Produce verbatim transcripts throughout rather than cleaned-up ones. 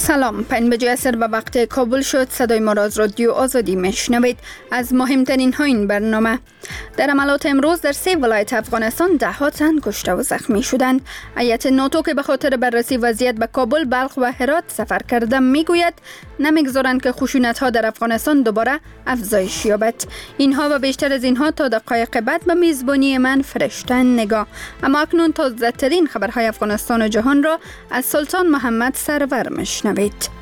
سلام، پنج بجه عصر به وقت کابل شد. صدای ما را از رادیو آزادی میشنوید. از مهمترین ها این برنامه: در عملات امروز در سه ولایت افغانستان ده ها تن کشته و زخمی شدند. هیئت ناتو که به خاطر بررسی وضعیت به کابل، بلخ و هرات سفر کرده میگوید نمیگذارند که خشونت ها در افغانستان دوباره افزایش یابد. اینها و بیشتر از اینها تا دقایق بعد به میزبانی من فرشته نگاه. اما اکنون تازه ترین خبرهای افغانستان و جهان را از سلطان محمد سرور میشنوید.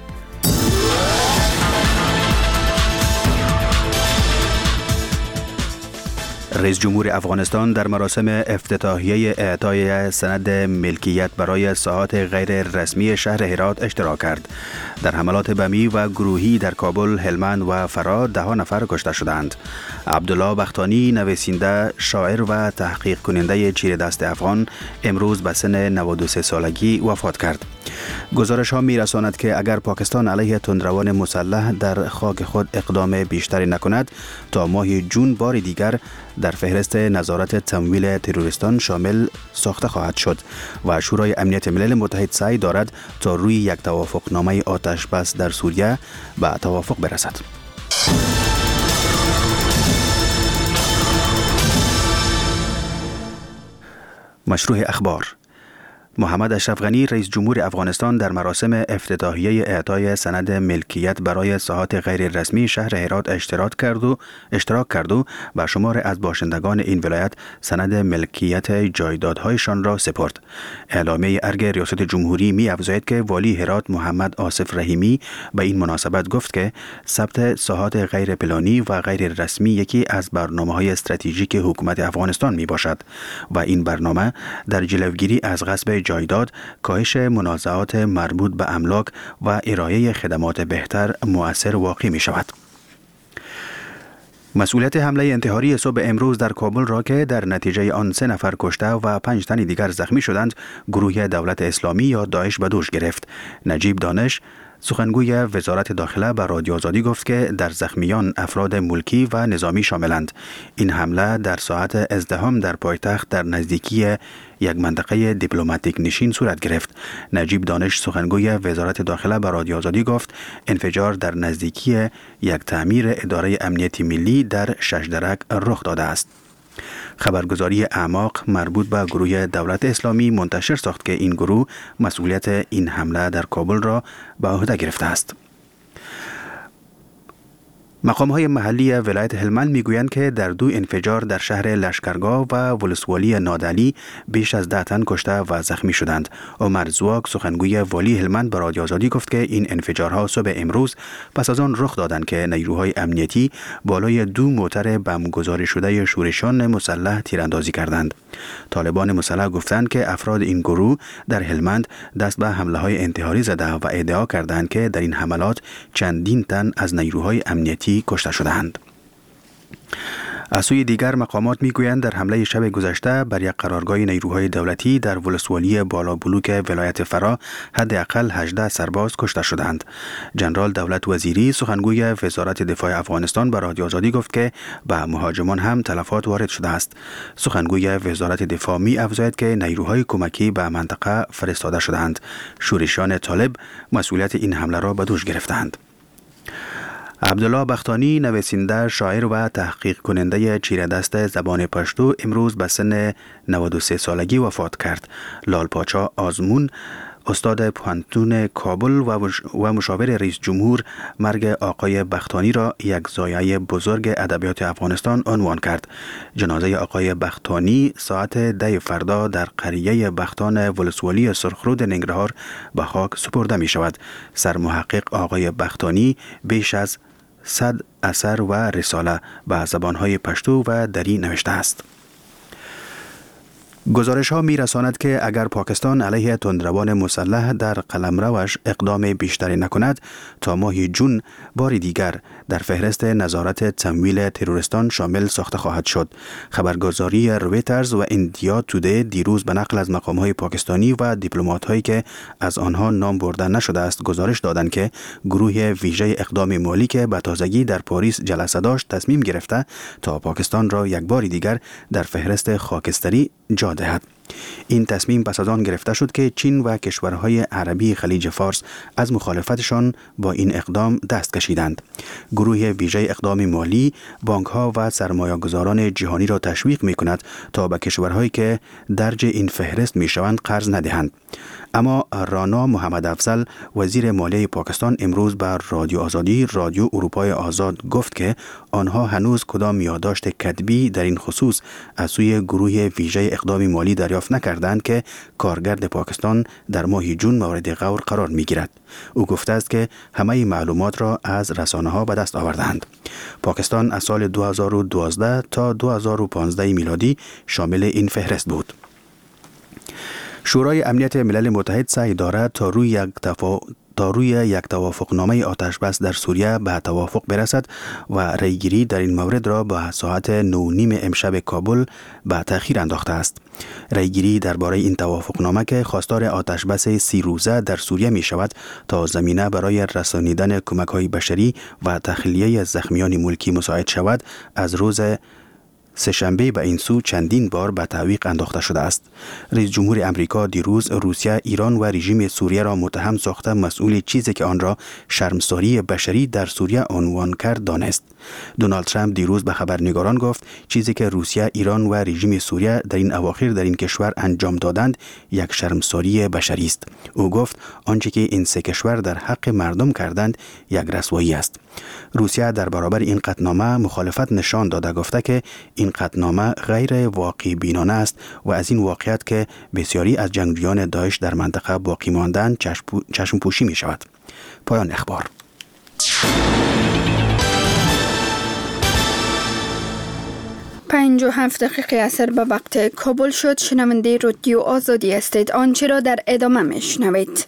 رئیس جمهور افغانستان در مراسم افتتاحیه اعطای سند ملکیت برای ساحات غیر رسمی شهر هرات اشتراک کرد. در حملات بمی و گروهی در کابل، هلمند و فرا ده نفر کشته شدند. عبدالله بختانی، نویسنده، شاعر و تحقیق کننده چیره دست افغان، امروز به سن نود و سه سالگی وفات کرد. گزارش ها می رساند که اگر پاکستان علیه تندروان مسلح در خاک خود اقدام بیشتری نکند، تا ماه جون بار دیگر در فهرست نظارت تمویل تروریستان شامل ساخته خواهد شد و شورای امنیت ملل متحد سعی دارد تا روی یک توافقنامه آتش بس در سوریه به توافق برسد. مشروع اخبار: محمد اشرف غنی، رئیس جمهور افغانستان، در مراسم افتتاحیه اعطای سند ملکیت برای ساحات غیر رسمی شهر هرات اشتراک کرد و اشتراک کرد و به شمار از باشندگان این ولایت سند ملکیت جایدادهایشان را سپرد. اعلامیه ارگ ریاست جمهوری می افزاید که والی هرات محمد آصف رحیمی به این مناسبت گفت که ثبت ساحات غیر پلانی و غیر رسمی یکی از برنامه‌های استراتژیک حکومت افغانستان می باشد و این برنامه در جلوگیری از غصب جایداد، کاهش منازعات مربوط به املاک و ارائه خدمات بهتر مؤثر واقع می شود. مسئولیت حمله انتحاری صبح امروز در کابل را که در نتیجه آن سه نفر کشته و پنج تن دیگر زخمی شدند، گروه دولت اسلامی یا داعش به دوش گرفت. نجیب دانش، سخنگوی وزارت داخله، به رادیو آزادی گفت که در زخمیان افراد ملکی و نظامی شاملند. این حمله در ساعت ازدحام در پایتخت در نزدیکی یک منطقه دیپلماتیک نشین صورت گرفت. نجیب دانش، سخنگوی وزارت داخله، به رادیو آزادی گفت انفجار در نزدیکی یک تعمیر اداره امنیتی ملی در ششدرک رخ داده است. خبرگزاری اعماق مربوط به گروه دولت اسلامی منتشر ساخت که این گروه مسئولیت این حمله در کابل را به عهده گرفته است. مقام‌های محلی ولایت هلمند میگویند که در دو انفجار در شهر لشکرگاه و ولسوالی نادعلی بیش از ده تن کشته و زخمی شدند. عمر زواک، سخنگوی والی هلمند، به رادیو آزادی گفت که این انفجارها صبح امروز پس از آن رخ دادند که نیروهای امنیتی بالای دو موتر بمبگذاری شده شورشیان مسلح تیراندازی کردند. طالبان مسلح گفتند که افراد این گروه در هلمند دست به حمله‌های انتحاری زده و ادعا کردند که در این حملات چندین تن از نیروهای امنیتی کشته شدند. از سوی دیگر مقامات میگویند در حمله شب گذشته بر یک قرارگاه نیروهای دولتی در ولسوالی بالا بلوک ولایت فرا حداقل هجده سرباز کشته شدند. جنرال دولت وزیری، سخنگوی وزارت دفاع افغانستان، به رادیو آزادی گفت که به مهاجمان هم تلفات وارد شده است. سخنگوی وزارت دفاع می افزاید که نیروهای کمکی به منطقه فرستاده شدند. شورشیان طالب مسئولیت این حمله را به دوش گرفتند. عبدالله بختانی، نویسنده، شاعر و تحقیق کننده چیره دست زبان پشتو، امروز به سن نود و سه سالگی وفات کرد. لال پاچا آزمون، استاد پوهنتون کابل و مشاور رئیس جمهور، مرگ آقای بختانی را یک ضایعه بزرگ ادبیات افغانستان عنوان کرد. جنازه آقای بختانی ساعت ده فردا در قریه بختان ولسوالی سرخرود ننگرهار به خاک سپرده می شود. سرمحقق آقای بختانی بیش از صد اثر و رساله به زبانهای پشتو و دری نوشته است. گزارش ها می رساند که اگر پاکستان علیه تندروان مسلح در قلمروش اقدام بیشتری نکند، تا ماه جون بار دیگر در فهرست نظارت تمویل تروریستان شامل ساخته خواهد شد. خبرگزاری رویترز و ایندیا تودی دیروز به نقل از مقام های پاکستانی و دیپلمات هایی که از آنها نام برده نشده است گزارش دادند که گروه ویژه اقدام مالی که به تازگی در پاریس جلسه داشت تصمیم گرفته تا پاکستان را یک بار دیگر در فهرست خاکستری جا دهد. این تصمیم پس از آن گرفته شد که چین و کشورهای عربی خلیج فارس از مخالفتشان با این اقدام دست کشیدند. گروه ویژه اقدام مالی بانک‌ها و سرمایه‌گذاران جهانی را تشویق می‌کند تا به کشورهایی که درج این فهرست می‌شوند قرض ندهند. اما رانا محمد افضل وزیر مالیه پاکستان امروز بر رادیو آزادی رادیو اروپای آزاد گفت که آنها هنوز کدام یادداشت کتبی در این خصوص از سوی گروه ویژه اقدام مالی دریافت نکردند که کارگرد پاکستان در ماه جون مورد غور قرار می‌گیرد. او گفته است که همه معلومات را از رسانه‌ها به دست آوردند. پاکستان از سال دو هزار و دوازده تا دو هزار و پانزده میلادی شامل این فهرست بود. شورای امنیت ملل متحد سعی دارد تا روی یک تفا... تا روی یک توافقنامه آتش بس در سوریه به توافق برسد و ریگیری در این مورد را به ساعت نه و نیم امشب کابل به تأخیر انداخته است. ریگیری درباره این توافقنامه که خواستار آتش بس سی روزه در سوریه می شود تا زمینه برای رسانیدن کمک‌های بشری و تخلیه زخمیان ملکی مساعد شود، از روز سه‌شنبه به این سو چندین بار به تعویق انداخته شده است. رئیس جمهور امریکا دیروز روسیه، ایران و رژیم سوریه را متهم ساخته مسئول چیزی که آن را شرمساری بشری در سوریه عنوان کرد دانست. دونالد ترامپ دیروز به خبرنگاران گفت چیزی که روسیه، ایران و رژیم سوریه در این اواخر در این کشور انجام دادند یک شرمساری بشری است. او گفت آنچه که این سه کشور در حق مردم کردند یک رسوایی است. روسیه در برابر این قطعنامه مخالفت نشان داده گفته که این قطعنامه غیر واقع بینانه است و از این واقعیت که بسیاری از جنگجویان داعش در منطقه باقی ماندند چشم پوشی می شود. پایان اخبار. پنج و هفت دقیقه عصر به وقت کابل شد. شنونده رادیو آزادی هستید. آنچه را در ادامه میشنوید.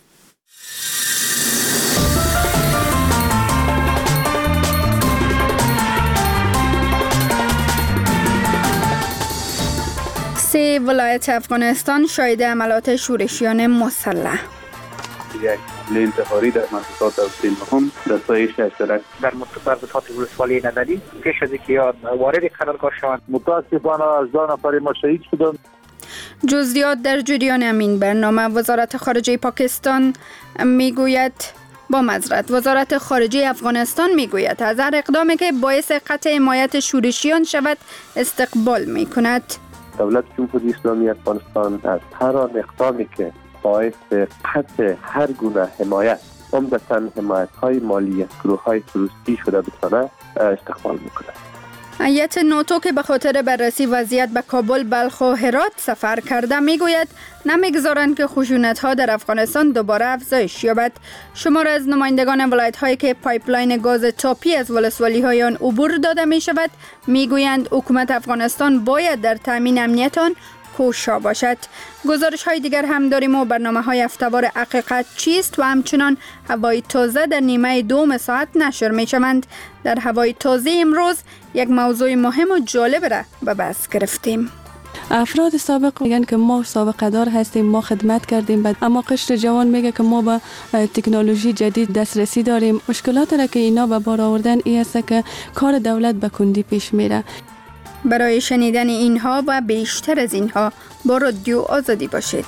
سه ولایت افغانستان شاهد عملات شورشیان مسلح. یک حمله انتحاری در منطقه دوستی نهم در سایه اشتراک در منطقه ولسوالی نداری پیش از اینکه وارد قرارگاه شوند. متاسفانه از دو نفر ما شهید شدند. جزئیات در جریان همین برنامه. وزارت خارجه پاکستان میگوید با معذرت وزارت خارجه افغانستان میگوید از هر اقدامی که باعث قطع حمایت شورشیان شود استقبال میکند. دولت جمهوری اسلامی افغانستان از هر اقدامی که باعث قطع هر گونه حمایت، عمدتاً حمایت‌های مالی گروه‌های تروریستی شده بتونه استقبال می‌کند. هیئت ناتو که به خاطر بررسی وضعیت به کابل، بلخ و هرات سفر کرده میگوید نمیگذارند که خشونت‌ها در افغانستان دوباره افزایش یابد. شمار از نمایندگان ولایت‌هایی که پایپلاین گاز تاپی از ولسوالی‌های آن عبور داده می‌شود میگویند حکومت افغانستان باید در تامین امنیت آن کوشا باشد. گزارش های دیگر هم داریم و برنامه های هفته‌وار حقیقت چیست و همچنان هوای تازه در نیمه دوم ساعت نشر می شوند. در هوای تازه امروز یک موضوع مهم و جالب را به بحث گرفتیم. افراد سابق میگن که ما سابقه دار هستیم، ما خدمت کردیم، بعد اما قشر جوان میگه که ما به تکنولوژی جدید دسترسی داریم. مشکلات را که اینا به بار آوردن این است که کار دولت به کندی پیش میره. برای شنیدن اینها و بیشتر از اینها با رادیو آزادی باشید.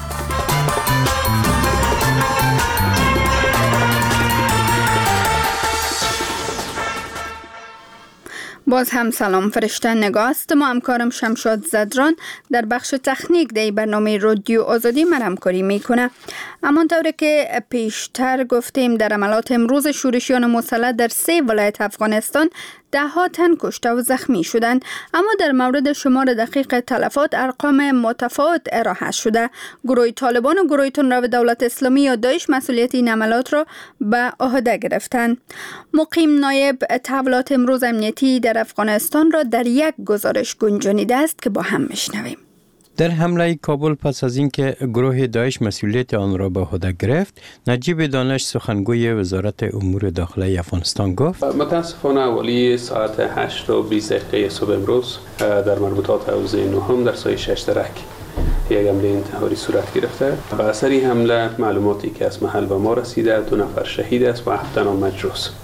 باز هم سلام. فرشته نگاست. ما همکارم شمشاد زدران در بخش تکنیک در برنامه رادیو آزادی من همکاری میکنه. همانطور که پیشتر گفتیم در عملات امروز شورشیان مسلح در سه ولایت افغانستان ده ها تن کشته و زخمی شدند، اما در مورد شمار دقیق تلفات ارقام متفاوت ارائه شده. گروه طالبان و گروه تندرو دولت اسلامی یا داعش مسئولیت این عملات را به عهده گرفتند. مقیم نایب تحولات امروز امنیتی در افغانستان را در یک گزارش گنجانیده است که با هم میشنویم. در حمله کابل پس از اینکه گروه داعش مسئولیت آن را به عهده گرفت، نجیب دانش سخنگوی وزارت امور داخلی افغانستان گفت متاسفانه اولی ساعت هشت و بیست دقیقه صبح امروز در مربوطات حوزه نهم در سایه اشتراک یک حمله انتحاری صورت گرفته. به اثر این حمله معلوماتی که از محل به ما رسیده دو نفر شهید است و هفت تن مجروح.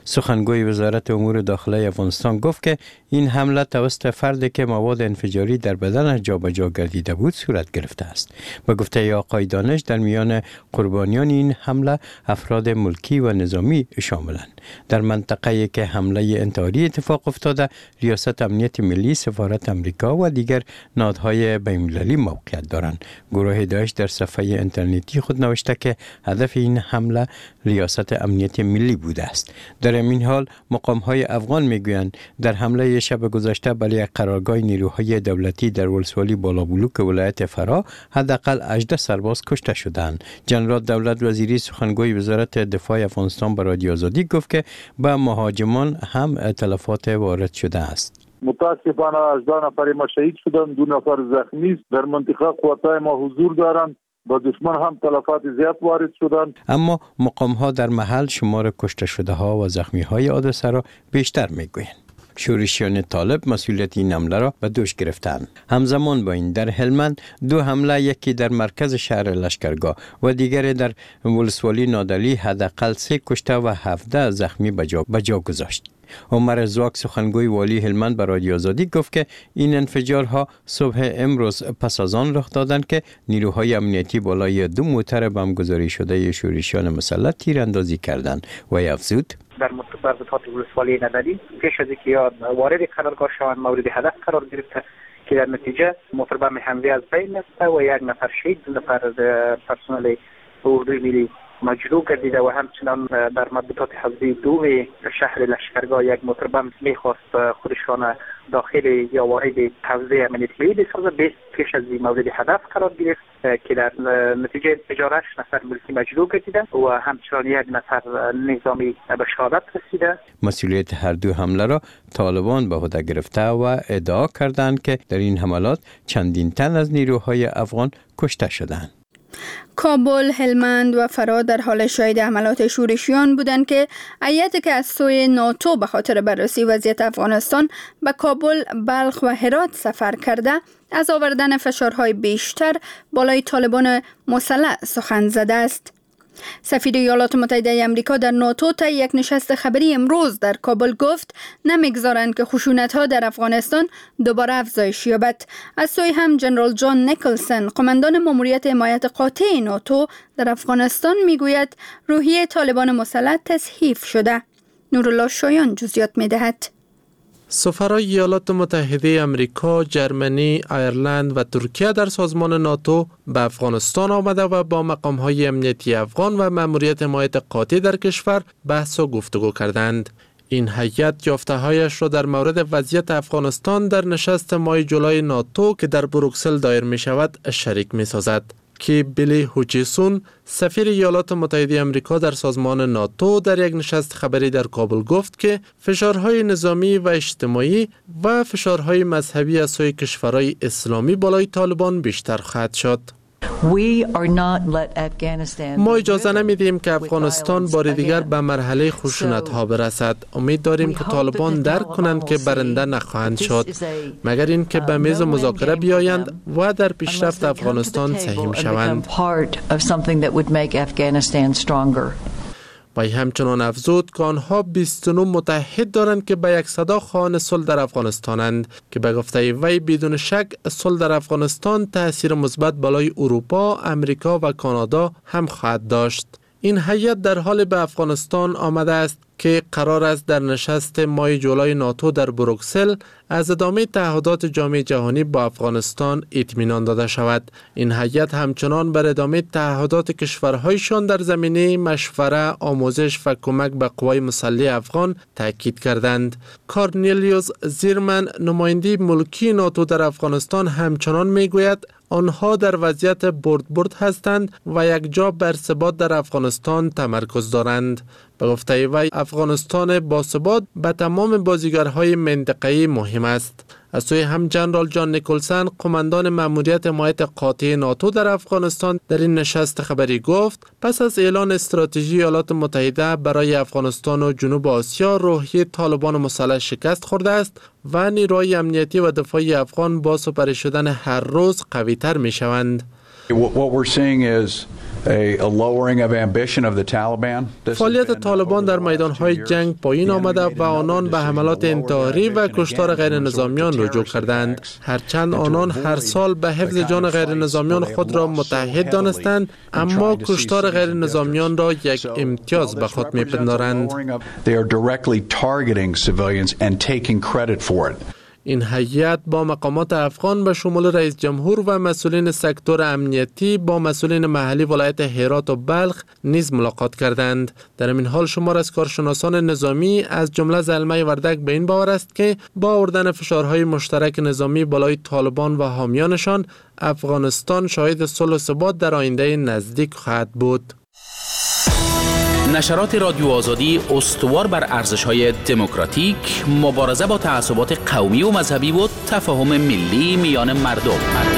سخنگوی وزارت امور داخله افغانستان گفت که این حمله توسط فردی که مواد انفجاری در بدنش جابجا گردیده بود صورت گرفته است. به گفته آقای دانش در میان قربانیان این حمله افراد ملکی و نظامی شاملند. در منطقه‌ای که حمله انتحاری اتفاق افتاده، ریاست امنیت ملی، سفارت امریکا و دیگر نهادهای بین‌المللی موقعیت دارند. گروه داعش در صفحه اینترنتی خود نوشته که هدف این حمله ریاست امنیت ملی بوده است. در این حال مقام‌های افغان میگویند در حمله شب گذشته به یک قرارگاه نیروهای دولتی در ولسوالی بالابلوک ولایت فرا حداقل هجده سرباز کشته شدند. جنرال دولت وزیری سخنگوی وزارت دفاع افغانستان به رادیو آزادی گفت که به مهاجمان هم تلفات وارد شده است. متاسفانه هجده نفر ما شهید شدند، دو نفر زخمی است. در منطقه قواتای ما حضور دارند، با دشمن هم تلفات زیاد وارد شدند. اما مقام ها در محل شمار کشته شده ها و زخمی های حادثه را بیشتر میگویند. شورشیان طالب مسئولیت این حمله را به دوش گرفتند. همزمان با این در هلمند دو حمله، یکی در مرکز شهر لشکرگاه و دیگری در ولسوالی نادعلی، حداقل سه کشته و هفده زخمی به جا, جا گذاشت. عمر زواک سخنگوی والی هلمند به رادیو آزادی گفت که این انفجارها صبح امروز پس از آن رخ دادند که نیروهای امنیتی بالای دو موتر بمبگذاری شده شورشیان مسلح تیراندازی کردند و افزود در مربوطات ولسوالی نادعلی پیش از اینکه وارد قرارگاه شوند مورد هدف قرار گرفته که در نتیجه موتر بم حمله از بین رفته و یک نفر شهید، دو نفر پرسنل اردوی ملی مجروح گردیده و همچنان در مربوطات حوزه دو شهر لشکرگاه یک موتر بم میخواست خودشان داخل یا وارد حوزه امنیت ملی بسازه، بیست پیش از این مورد هدف قرار گرفت که در نتیجه انفجار هشت نفر ملکی مجروح گردیده و همچنان یک نفر نظامی به شهادت رسیده. مسئولیت هر دو حمله را طالبان به عهده گرفته و ادعا کردند که در این حملات چندین تن از نیروهای افغان کشته شدند. کابل، هلمند و فرا در حال شاهد حملات شورشیان بودند که هیئتی که از سوی ناتو به خاطر بررسی وضعیت افغانستان به کابل، بلخ و هرات سفر کرده از آوردن فشارهای بیشتر بالای طالبان مسلح سخن زده است. سفیر ایالات متحده آمریکا در ناتو تا یک نشست خبری امروز در کابل گفت نمیگذارند که خشونت‌ها در افغانستان دوباره افزایش یابد. از سوی هم جنرال جان نیکلسن، قماندان ماموریت حمایت قاطع ناتو در افغانستان، میگوید روحیه طالبان مسلح تضعیف شده. نورالله شایان جزئیات میدهد. سفرای ایالات متحده آمریکا، جرمنی، ایرلند و ترکیه در سازمان ناتو به افغانستان آمده و با مقام‌های امنیتی افغان و ماموریت حمایت قاطع در کشور بحث و گفتگو کردند. این هیئت یافته‌هایش را در مورد وضعیت افغانستان در نشست ماه جولای ناتو که در بروکسل دایر می شود شریک می سازد. که بیلی هوچیسون، سفیر ایالات متحده آمریکا در سازمان ناتو، در یک نشست خبری در کابل گفت که فشارهای نظامی و اجتماعی و فشارهای مذهبی از سوی کشورهای اسلامی بالای طالبان بیشتر خواهد شد. ما اجازه نمیدیم که افغانستان بار دیگر به مرحله خشونت ها برسد. امید داریم که طالبان درک کنند که برنده نخواهند شد مگر اینکه به میز مذاکره بیایند و در پیشرفت افغانستان سهیم شوند. و همچنان افزود که آنها بیست و نه متحد دارند که به یک صدا خواهان صلح در افغانستانند که به گفته وی بدون شک صلح در افغانستان تأثیر مثبت بالای اروپا، امریکا و کانادا هم خواهد داشت. این هیئت در حال به افغانستان آمده است که قرار است در نشست ماه جولای ناتو در بروکسل از ادامه تعهدات جامعه جهانی با افغانستان اطمینان داده شود. این هیئت همچنان بر ادامه تعهدات کشورهایشان در زمینه مشوره، آموزش و کمک به قوای مسلح افغان تاکید کردند. کارنلیوس زیرمن، نماینده ملکی ناتو در افغانستان، همچنان میگوید آنها در وضعیت برد برد هستند و یک جا بر ثبات در افغانستان تمرکز دارند. به گفته وی افغانستان با ثبات به تمام بازیگرهای منطقه‌ای مهم است. از سوی هم جنرال جان نیکلسن، قماندان ماموریت حمایت قاطع ناتو در افغانستان، در این نشست خبری گفت پس از اعلان استراتژی ایالات متحده برای افغانستان و جنوب آسیا، روحیه طالبان مسلح شکست خورده است و نیروهای امنیتی و دفاعی افغان با سپری شدن هر روز قوی تر می شوند. What we're seeing is فعالیت طالبان در میدانهای جنگ پایین آمده و آنان به حملات انتحاری و کشتار غیر نظامیان رجوع کردند. هرچند آنان هر سال به حفظ جان غیر نظامیان خود را متحد دانستند، اما کشتار غیر نظامیان را یک امتیاز به خود می‌پندارند. این هیئت با مقامات افغان به شمول رئیس جمهور و مسئولین سکتور امنیتی با مسئولین محلی ولایت هرات و بلخ نیز ملاقات کردند. در این حال شمار از کارشناسان نظامی از جمله زلمه وردک به این باور است که با آوردن فشارهای مشترک نظامی بالای طالبان و حامیانشان، افغانستان شاهد صلح و ثبات در آینده نزدیک خواهد بود. نشرات رادیو آزادی استوار بر ارزش‌های دموکراتیک، مبارزه با تعصبات قومی و مذهبی و تفاهم ملی میان مردم.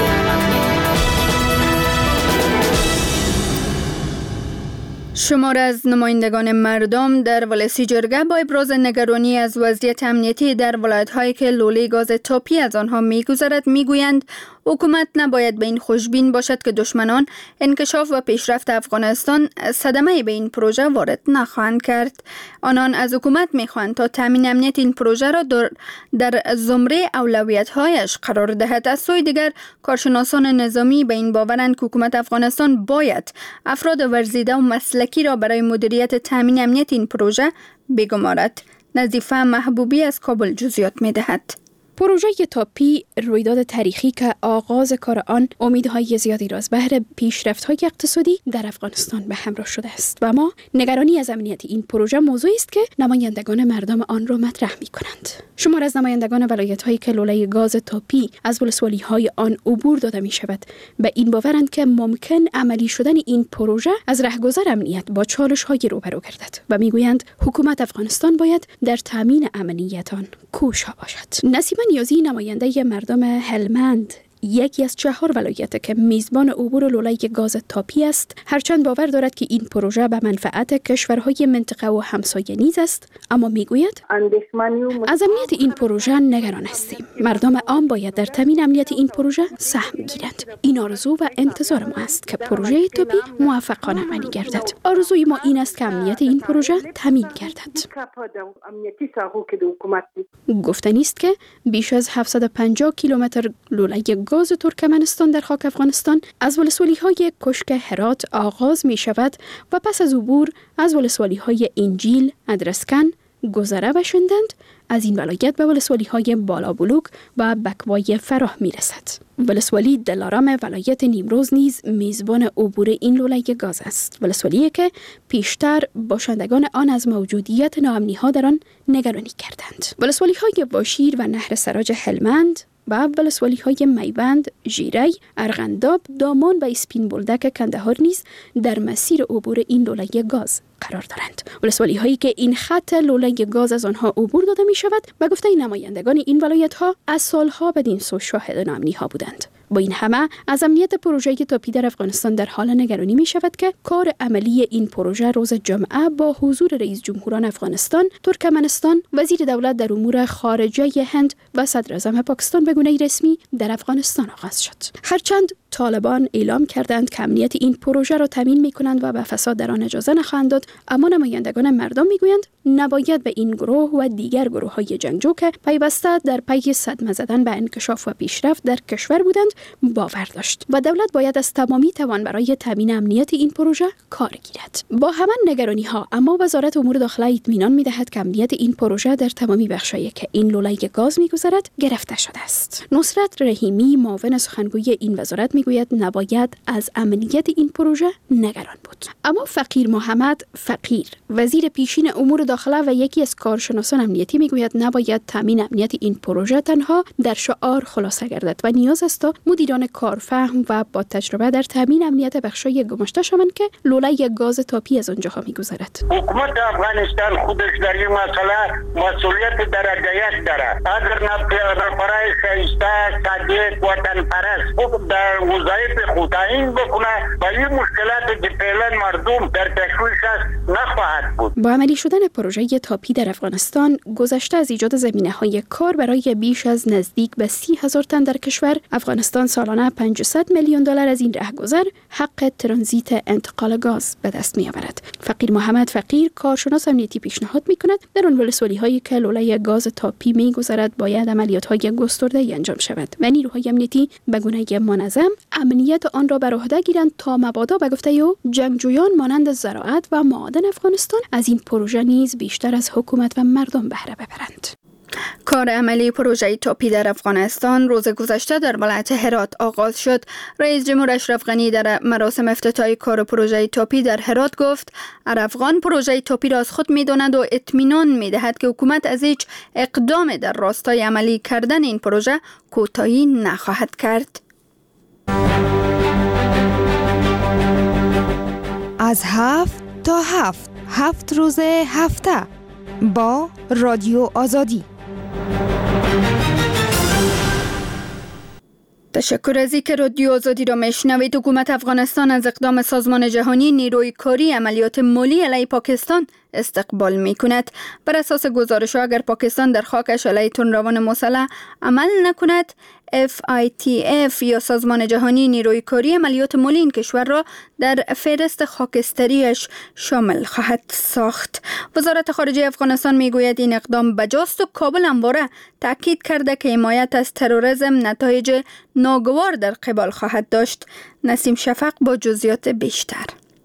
شمار از نمایندگان مردم در ولسی جرگه با ابراز نگرانی از وضعیت امنیتی در ولایت‌هایی که لوله گاز تاپی از آنها می‌گذرد می‌گویند حکومت نباید به این خوشبین باشد که دشمنان انکشاف و پیشرفت افغانستان صدمه به این پروژه وارد نخواهند کرد. آنان از حکومت می‌خواهند تا تامین امنیت این پروژه را در, در زمره اولویت‌هایش قرار دهد. از سوی دیگر کارشناسان نظامی به این باورند که حکومت افغانستان باید افراد ورزیده و مسلکی را برای مدیریت تامین امنیت این پروژه بگمارد. نظیفه محبوبی از کابل جزئیات می‌دهد. پروژه تاپی رویداد تاریخی که آغاز کار آن امیدهای زیادی را از بهر پیشرفت‌های اقتصادی در افغانستان به همراه شده است و ما نگرانی از امنیت این پروژه موضوعی است که نمایندگان مردم آن را مطرح می‌کنند. شمار از نمایندگان ولایت‌هایی که لوله گاز تاپی از ولسوالی‌های آن عبور داده می‌شود به این باورند که ممکن عملی شدن این پروژه از رهگذر امنیت با چالش‌های روبرو گردد و می‌گویند حکومت افغانستان باید در تامین امنیت آن کوشا باشد. نسیمه نیازی نماینده مردم هلمند، یکی از چهار ولایت که میزبان عبور لوله گاز تاپی است، هرچند باور دارد که این پروژه به منفعت کشورهای منطقه و همسایه نیز است، اما میگوید از امنیت این پروژه نگران هستیم. مردم عام باید در تامین امنیت این پروژه سهم گیرند. این آرزو و انتظار ما است که پروژه تاپی موفقانه عملی گردد. آرزوی ما این است که امنیت این پروژه تامین گردد. گفتنی است که بیش از هفتصد و پنجاه کیلومتر لوله گاز ترکمنستان در خاک افغانستان از ولسوالی‌های کشک هرات آغاز می شود و پس از عبور از ولسوالی‌های انجیل، ادرسکن، گذره و شندند از این ولایت به ولسوالی‌های بالا بلوک و بکوای فراه می رسد. ولسوالی دلارام ولایت نیمروز نیز میزبان عبور این لوله گاز است. ولسوالی که پیشتر باشندگان آن از موجودیت ناامنی‌ها در آن نگرانی کردند. ولسوالی‌های واشیر و نهر سراج هلمند و ولسوالی‌های میوند، ژیری، ارغنداب، دامان و اسپین بولدک کندهار نیز در مسیر عبور این لوله گاز قرار دارند. ولسوالی‌هایی که این خط لوله گاز از آنها عبور داده می شود و گفته نمایندگان این ولایت‌ها از سالها بدین سو شاهد ناامنی‌ها بودند. با این همه از امنیت پروژه تاپی در افغانستان در حال نگرانی می شود که کار عملی این پروژه روز جمعه با حضور رئیس جمهوران افغانستان، ترکمنستان، وزیر دولت در امور خارجه هند و صدر اعظم پاکستان به گونه رسمی در افغانستان آغاز شد. هرچند طالبان اعلام کردند که امنیت این پروژه را تامین می کنند و به فساد در آن اجازه نخواهند داد، اما نمایندگان مردم می گویند نباید به این گروه و دیگر گروه‌های جنگجو که پیوسته در پی صدمه زدن به انکشاف و پیشرفت در کشور بودند باور داشت و دولت باید از تمامی توان برای تامین امنیت این پروژه کار گیرد. با همان نگرانی ها اما وزارت امور داخله اطمینان می دهد که امنیت این پروژه در تمامی بخشایی که این لوله گاز می گذرد گرفته شده است. نصرت رحیمی معاون سخنگوی این وزارت می گوید نباید از امنیت این پروژه نگران بود. اما فقیر محمد فقیر، وزیر پیشین امور داخله و یکی از کارشناسان امنیتی می گوید نباید تامین امنیت این پروژه تنها در شعار خلاصه گردد و نیاز است تا مدیران کارفهم و با تجربه در تامین امنیت بخشای گماشته شوند که لوله گاز تاپی از آنجاها می‌گذرد. حکومت افغانستان خودش در این مسئله مسئولیت درجه یک دارد. اگر نفرای شایسته، صادق، وطن پرست خود در وظایف خود تعیین بکنه و این مشکلاتی که فعلا مردم در تشویش است نخواهد بود. با عملی شدن پروژه پروژه تاپی در افغانستان گذشته از ایجاد زمینه‌های کار برای بیش از نزدیک به سی هزار تن در کشور، افغانستان سالانه پانصد میلیون دلار از این رهگذر حق ترانزیت انتقال گاز به دست می‌آورد. فقیر محمد فقیر، کارشناس امنیتی، پیشنهاد می‌کند در آن ولسوالی‌هایی که لوله گاز تاپی می‌گذرد باید عملیات‌های گسترده‌ای انجام شود و نیروهای امنیتی به گونه منظم امنیت آن را بر عهده گیرند تا مبادا به گفته او جنگجویان مانند زراعت و معادن افغانستان از این پروژه نیز بیشتر از حکومت و مردم بهره ببرند. کار عملی پروژه تاپی در افغانستان روز گذشته در ولایت هرات آغاز شد. رئیس جمهور اشرف غنی در مراسم افتتاحی کار پروژه تاپی در هرات گفت افغان پروژه تاپی را از خود می‌داند و اطمینان می‌دهد که حکومت از هیچ اقدام در راستای عملی کردن این پروژه کوتاهی نخواهد کرد. از هفت تا هفت هفت روز هفته با رادیو آزادی. تشکر از اینکه رادیو آزادی را میشنوید. حکومت افغانستان از اقدام سازمان جهانی نیروی کاری عملیات مالی علیه پاکستان استقبال می کند. بر اساس گزارش ها اگر پاکستان در خاکش علیه تندروان مسلح عمل نکند، اف آی تی اف یا سازمان جهانی نیروی کاری عملیات مالی این کشور را در فهرست خاکستریش شامل خواهد ساخت. وزارت خارجه افغانستان می گوید این اقدام بجاست و کابل همواره تاکید کرده که حمایت از تروریسم نتایج ناگوار در قبال خواهد داشت. نسیم شفق با جزئیات بیشتر.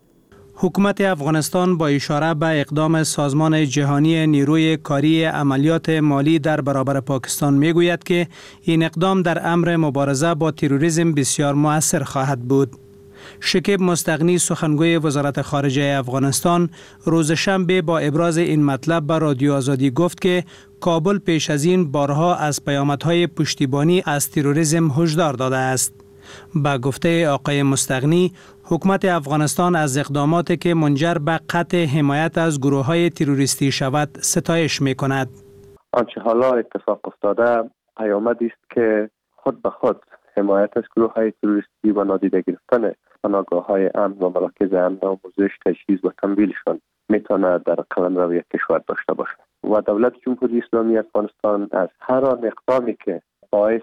حکومت افغانستان با اشاره به اقدام سازمان جهانی نیروی کاری عملیات مالی در برابر پاکستان میگوید که این اقدام در امر مبارزه با تروریسم بسیار مؤثر خواهد بود. شکیب مستغنی سخنگوی وزارت خارجه افغانستان روز شنبه با ابراز این مطلب به رادیو آزادی گفت که کابل پیش از این بارها از پیامدهای پشتیبانی از تروریسم هشدار داده است. با گفته آقای مستغنی، حکومت افغانستان از اقداماتی که منجر به قطع حمایت از گروه‌های تروریستی شود ستایش می‌کند. آنچه حالا اتفاق افتاده پیامدی است که خود به خود حمایت از گروه‌های تروریستی و نادیده گرفتن پناهگاه‌های امن و مراکز امن و آموزش، تجهیز و تمویلشان میتونه در قلمرو یک کشور داشته باشد و دولت جمهوری اسلامی افغانستان از هر آن اقدامی که باعث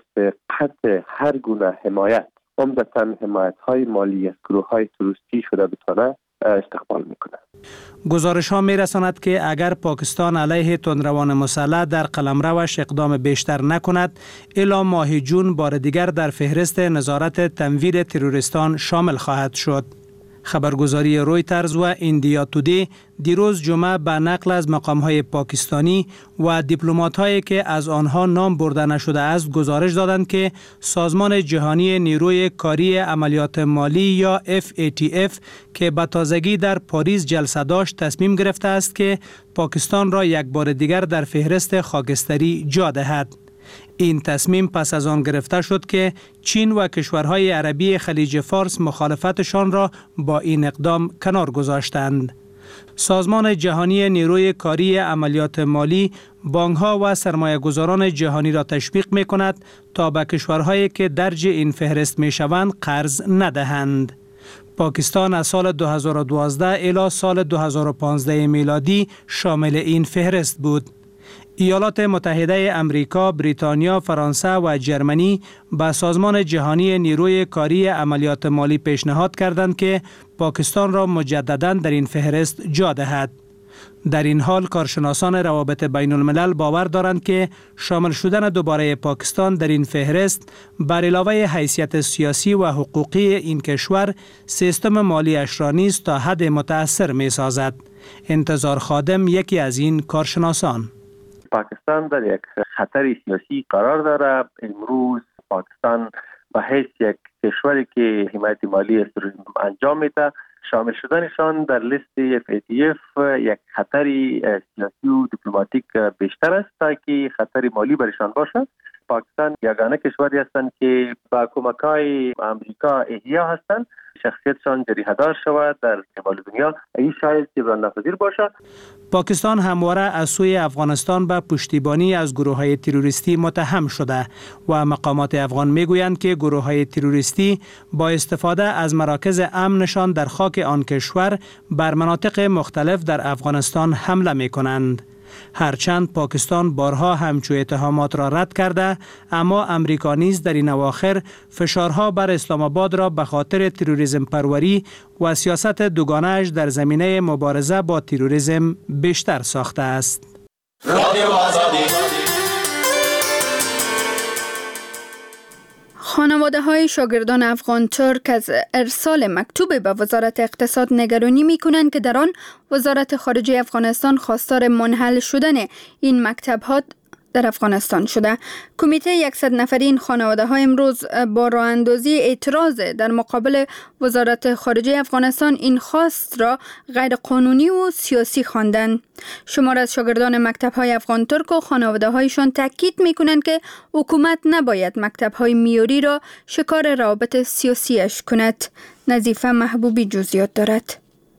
قطع هر گونه حمایت، عمدتاً حمایت‌های مالی از گروه‌های تروریستی شده بتونه استقبال میکنه. گزارش ها می رساند که اگر پاکستان علیه تندروان مسلح در قلمروش اقدام بیشتر نکند، الی ماه جون بار دیگر در فهرست نظارت تمویل تروریستان شامل خواهد شد. خبرگزاری رویترز و ایندیا تودی دیروز جمعه به نقل از مقام‌های پاکستانی و دیپلمات‌هایی که از آنها نام برده نشده است گزارش دادند که سازمان جهانی نیروی کاری عملیات مالی یا اف ای تی اف که به تازگی در پاریس جلسه داشت تصمیم گرفته است که پاکستان را یک بار دیگر در فهرست خاکستری جا دهد. این تصمیم پس از آن گرفته شد که چین و کشورهای عربی خلیج فارس مخالفتشان را با این اقدام کنار گذاشتند. سازمان جهانی نیروی کاری عملیات مالی بانک‌ها و سرمایه‌گذاران جهانی را تشویق می‌کند تا به کشورهایی که درج این فهرست می‌شوند قرض ندهند. پاکستان از سال دو هزار و دوازده الی سال دو هزار و پانزده میلادی شامل این فهرست بود. ایالات متحده امریکا، بریتانیا، فرانسه و جرمنی به سازمان جهانی نیروی کاری عملیات مالی پیشنهاد کردند که پاکستان را مجدداً در این فهرست جا دهد. در این حال کارشناسان روابط بین الملل باور دارند که شامل شدن دوباره پاکستان در این فهرست بر علاوه حیثیت سیاسی و حقوقی این کشور سیستم مالیش را نیز تا حد متأثر می سازد. انتظار خادم یکی از این کارشناسان: پاکستان در یک خطر سیاسی قرار داره. امروز پاکستان به حیث یک کشوری که حمایت مالی از تروریسم انجام میده، شامل شدنشان در لیست اف ای تی اف یک خطر سیاسی و دیپلماتیک بیشتر است تا که خطر مالی برشان باشد. پاکستان یگانه کشوری هستند که با کمک‌های امریکا احیا هستند، شخصیتشان جریحه‌دار شود در کمال دنیا. این شاید جبران ناپذیر باشد. پاکستان همواره از سوی افغانستان به پشتیبانی از گروه‌های تروریستی متهم شده و مقامات افغان میگویند که گروه‌های تروریستی با استفاده از مراکز امنشان در خاک آن کشور بر مناطق مختلف در افغانستان حمله می‌کنند. هرچند پاکستان بارها همچو اتهامات را رد کرده، اما امریکا نیز در این اواخر فشارها بر اسلام آباد را به خاطر تروریسم پروری و سیاست دوگانه‌اش در زمینه مبارزه با تروریسم بیشتر ساخته است. خانواده های شاگردان افغان ترک از ارسال مکتوب به وزارت اقتصاد نگرانی می کنند که در آن وزارت خارجه افغانستان خواستار منحل شدن این مکتب ها در افغانستان شده. کمیته صد نفری این خانواده ها امروز با راه اندازی اعتراض در مقابل وزارت خارجه افغانستان این خواست را غیر قانونی و سیاسی خواندند. شمار از شاگردان مکتب های افغان ترک و خانواده هایشان تاکید می کنند که حکومت نباید مکتب های میوری را شکار روابط سیاسیش کند. نظیفه محبوبی جزئیات دارد.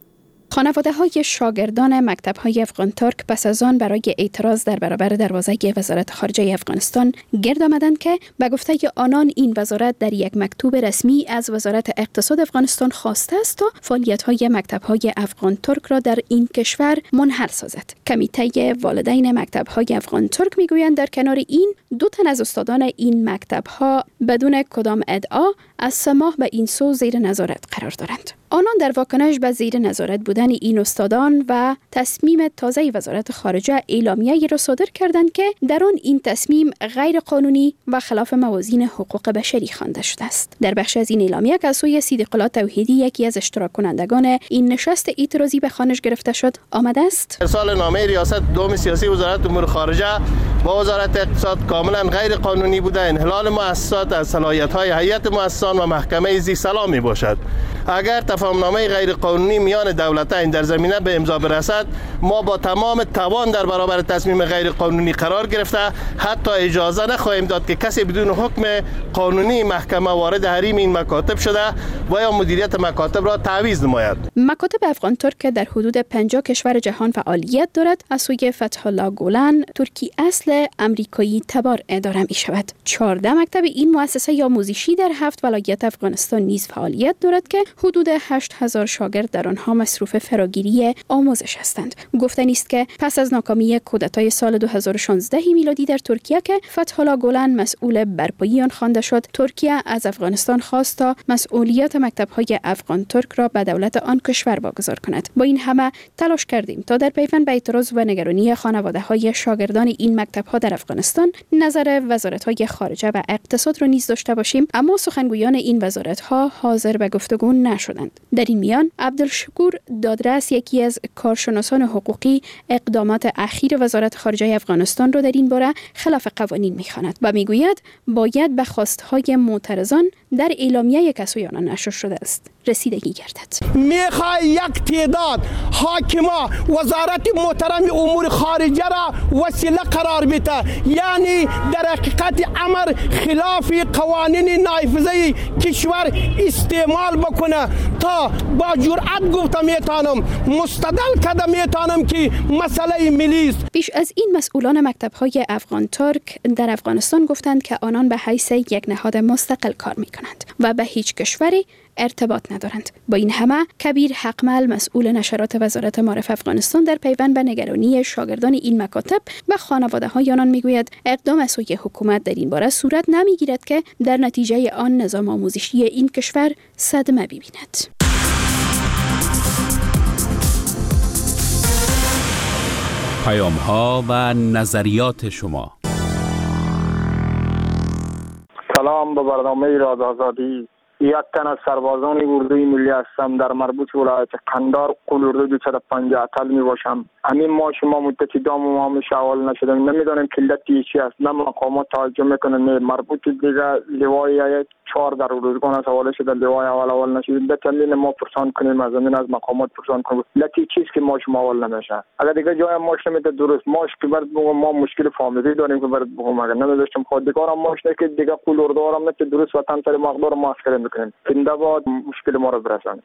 خانواده های شاگردان مکتب های افغان ترک پس از آن برای اعتراض در برابر دروازه وزارت خارجه افغانستان گرد آمدند که به گفته آنان این وزارت در یک مکتوب رسمی از وزارت اقتصاد افغانستان خواسته است تا فعالیت های مکتب های افغان ترک را در این کشور منحل سازد. کمیته والدین مکتب های افغان ترک میگویند در کنار این دو تن از استادان این مکتب ها بدون کدام ادعا از سه ماه به این سو زیر نظارت قرار دارند. آنان در واکنش به زیر نظارت بودن این استادان و تصمیم تازه وزارت خارجه اعلامیه‌ای را صادر کردند که در آن این تصمیم غیر قانونی و خلاف موازین حقوق بشری خوانده شده است. در بخش از این اعلامیه که از سوی صدیق الله توحیدی یکی از اشتراک کنندگان این نشست اعتراضی به خوانش گرفته شد آمده است: ارسال نامه ریاست دوم سیاسی وزارت امور خارجه با وزارت اقتصاد کاملا غیر قانونی بوده، انحلال مؤسسات از صلاحیت‌های هیئت مؤسسان و محکمه ذی سلام میباشد. اگر تفاهمنامه غیر قانونی میان دولتین در زمینه به امضا برسد، ما با تمام توان در برابر تصمیم غیر قانونی قرار گرفته حتی اجازه نخواهیم داد که کسی بدون حکم قانونی محکمه وارد حریم این مکاتب شده و یا مدیریت مکاتب را تعویض نماید. مکاتب افغان ترک در حدود پنجاه کشور جهان فعالیت دارد. از سوی فتح الله گولن ترکی اصل امریکایی تبار اداره می شود. چهارده مکتب این مؤسسه آموزشی در هفت ولایت افغانستان نیز فعالیت دارد که حدود هشت هزار شاگرد در آنها مصروف فراگیری آموزش هستند. گفتنی است که پس از ناکامی کودتای سال دو هزار و شانزده میلادی در ترکیه که فتح الله گولن مسئول برپایی آن خوانده شد، ترکیه از افغانستان خواست تا مسئولیت مکتب‌های افغان ترک را به دولت آن کشور واگذار کند. با این همه تلاش کردیم تا در پیوند به اعتراض و نگرانی خانواده‌های شاگردان این مکتب‌ها در افغانستان نظر وزارت‌های خارجه و اقتصاد را نیز داشته باشیم، اما سخنگویان این وزارت‌ها حاضر به گفتگو نشدند. در این میان عبدالشکور دادرس، یکی از کارشناسان حقوقی، اقدامات اخیر وزارت خارجه افغانستان را در این باره خلاف قوانین می‌خواند و میگوید باید به خواست‌های معترضان در اعلامیه که سوی آنان نشر شده است رسیدگی گردد. میخوای یک تعداد حاکما وزارت محترم امور خارجه را وسیله قرار بده، یعنی در حقیقت امر خلاف قوانین نافذه کشور استعمال بکنه تا با جرأت گفته میتونم مستدل کده میتونم که مسئله ملی است. پیش از این مسئولان مکتب‌های افغان ترک در افغانستان گفتند که آنان به حیث یک نهاد مستقل کار میکنند و به هیچ کشوری ارتباط ندارند. با این همه کبیر حقمل، مسئول نشرات وزارت معارف افغانستان، در پیوند به نگرانی شاگردان این مکاتب و خانواده‌های آنان میگوید اقدام از سوی حکومت در این باره صورت نمیگیرد که در نتیجه آن نظام آموزشی این کشور صدمه ببیند. پیام ها و نظریات شما. سلام به برنامه راز آزادی. یک تن از سربازان اردوی ملی هستم در مربوط ولایت قندار قول اردو دویست و پنجاه تل می باشم. همین ما شما مدتی دام و ما همیشه حوال نشدیم، نمیدانیم کلتی چی است، نه مقامات توجه میکنه، نه مربوط دیگه لوای چهار در روزگان از حواله شده لوای اول اول نشید. به تمرین ما پرسان کنیم از زمین از مقامات پرسان کنیم، لتی چیز که ما شما اول نمیشه. اگر دیگه جای ما نمیده درست ماش که برد بگم ما مشکل فامیلی داریم که برد بگم اگر نمیذاشتم خود دیگه ماش نه که دیگه قول اردو آرام نه درست وطن سر مقدار ما اسکر میکنیم. زنده باد، مشکل ما رو برسانید.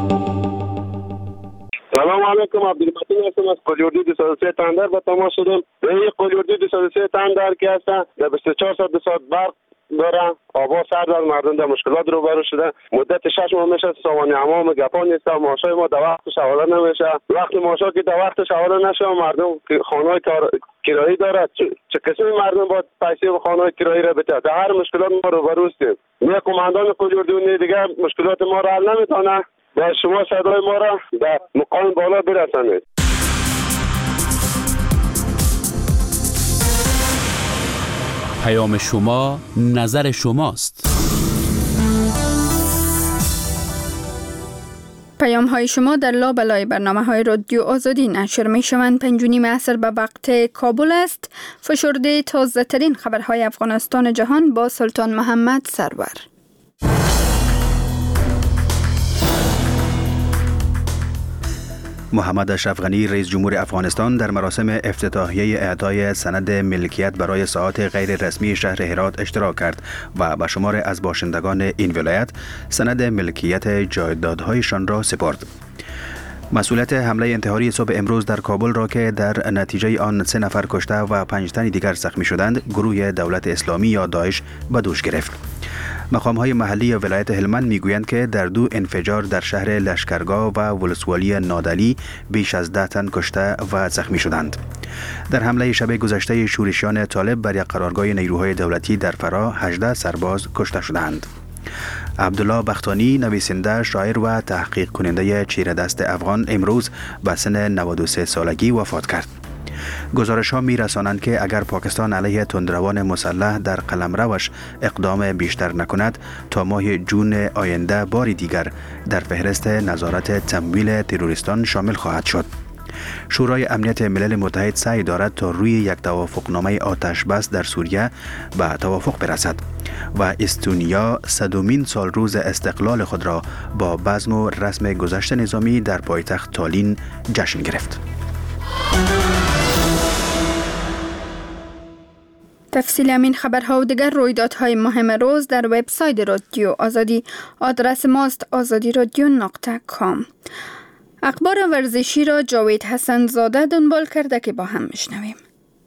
سلام علیکم، عبدالمتین هستم از قلیوردی دویست و سه تندر با تماس شدم. این قلیوردی دویست و سه تندر که هستن در بیست و چهار ساعت دو ساعت برق دارن. آبا سرد از مردم در مشکلات روبرو شده. مدت شش ماه میشه سوانی امام گپا نیست، ماشای ما در وقتش حواله نمیشه. وقتی ماشا که در وقتش حواله نشه مردم خانه‌های کرایی داره، چه قسمی مردم با پیسه و خانه‌های کرایی را بده. در هر مشکلات ما روبرو هستیم. نه کماندان قلیوردی و دیگه مشکلات ما را حل نمیتونه. با شما صدای ما را در مقام بالا برسانید. پیام شما نظر شماست. پیام های شما در لابلای برنامه های رادیو آزادی نشر می شوند. پنج و نیم عصر به وقت کابل است. فشرده تازه ترین خبرهای افغانستان جهان با سلطان محمد سرور. محمد اشرف غنی رئیس جمهور افغانستان در مراسم افتتاحیه اعطای سند ملکیت برای ساعات غیر رسمی شهر هرات اشتراک کرد و به شمار از باشندگان این ولایت سند ملکیت جایدادهایشان را سپرد. مسئولیت حمله انتحاری صبح امروز در کابل را که در نتیجه آن سه نفر کشته و پنج تن دیگر زخمی شدند گروه دولت اسلامی یا داعش به دوش گرفت. مقام‌های محلی ولایت هلمند میگویند که در دو انفجار در شهر لشکرگاه و ولسوالی نادعلی بیش از ده تن کشته و زخمی شدند. در حمله شب گذشته شورشیان طالب بر یک قرارگاه نیروهای دولتی در فرا هجده سرباز کشته شدند. عبدالله بختانی نویسنده، شاعر و تحقیق کننده چیره دست افغان امروز به سن نود و سه سالگی وفات کرد. گزارش ها می رسانند که اگر پاکستان علیه تندروان مسلح در قلمروش اقدام بیشتر نکند تا ماه جون آینده باری دیگر در فهرست نظارت تمویل تروریستان شامل خواهد شد. شورای امنیت ملل متحد سعی دارد تا روی یک توافقنامه آتش بس در سوریه به توافق برسد و استونیا صدومین سال روز استقلال خود را با بزم و رسم گذشت نظامی در پایتخت تالین جشن گرفت. تفصیل همین خبرها و دیگر رویدادهای مهم روز در وبسایت رادیو آزادی. آدرس ماست آزادی رادیو نقطه کام. اخبار ورزشی را جاوید حسن زاده دنبال کرده که با هم میشنویم.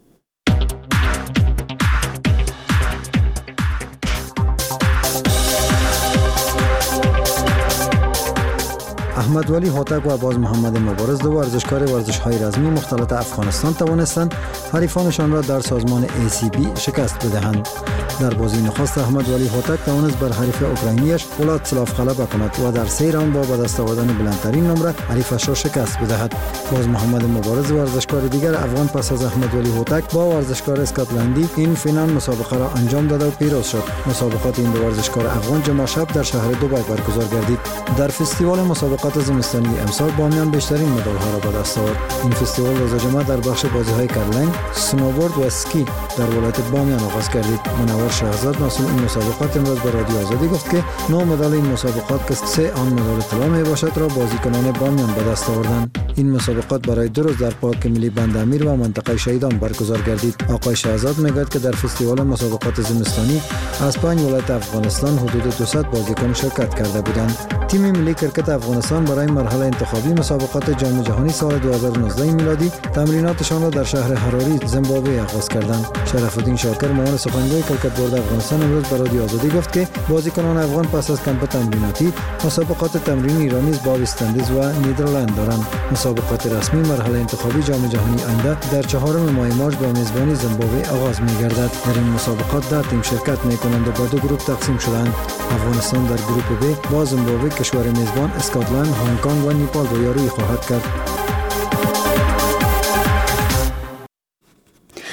احمد ولی هوتک و عباس محمد مبارز دو ورزشکار ورزش‌های رزمی مختلط افغانستان توانستند حریفانشان را در سازمان ای سی بی شکست بدهند. در بازی نخست احمد ولی هوتک توانست بر حریف اوکراینیش ولادسلاف غلبه کند و در سه راند با به دست آوردن بلندترین نمره حریفش را شکست بدهد. باز محمد مبارز ورزشکار دیگر افغان پس از احمد ولی هوتک با ورزشکار اسکاتلندی این فینال مسابقه را انجام داد و پیروز شد. مسابقات این دو ورزشکار افغان جمعه شب در شهر دبی برگزار گردید. در فستیوال مسابقات زمستانی امسال بامیان بیشترین مدال ها را به دست آورد. این فستیوال روز جمعه در بخش بازی‌های کرلنگ، سنوبورد و اسکی در ولایت بامیان آغاز گردید. منور شهزاد مسئول این مسابقات امروز به رادیو آزادی گفت که نه مدال این مسابقات که سه آن مدال طلا میباشد را بازیکنان بامیان به دست آوردند. این مسابقات برای دو روز در پارک ملی بند امیر و منطقه شهیدان برگزار گردید. آقای شهزاد میگوید که در فستیوال مسابقات زمستانی از پنج ولایت افغانستان حدود دویست بازیکن شرکت کرده بودند. تیم ملی کرکت افغانستان برای مرحله انتخابی مسابقات جام جهانی سال دو هزار و نوزده میلادی تمریناتشان را در شهر حراری زیمبابوه آغاز کردند. شرف الدین شاکر معاون سخنگوی کرکت بورد افغانستان امروز به رادیو آزادی گفت که بازیکنان افغان پس از کمپ تمریناتی مسابقات تمرینی را نیز با وست اندیز و نیدرلند دارند. مسابقات رسمی مرحله انتخابی جام جهانی آینده در چهارم ماه مارس با میزبانی زیمبابوه آغاز می‌گردد. در این مسابقات ده تیم شرکت می‌کنند و به دو گروه تقسیم شدند. افغانستان در گروه ب با زیمبابوه کشور میزبان، اسکاتلند، هنگ کنگ و نیپال رویارویی خواهد کرد.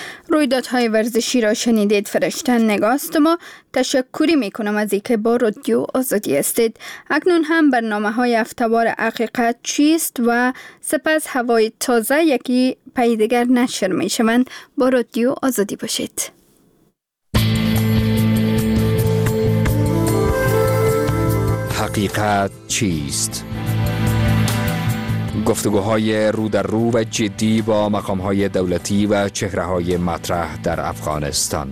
رویدادهای ورزشی را شنیدید. فرشته نگاست ما تشکری می کنم از اینکه با رادیو آزادی هستید. اکنون هم برنامه های هفته‌وار حقیقت چیست و سپس هوای تازه یکی پی دیگر نشر می شوند. با رادیو آزادی باشید. حقیقت چیست؟ گفتگوهای رو در رو و جدی با مقامهای دولتی و چهره‌های مطرح در افغانستان.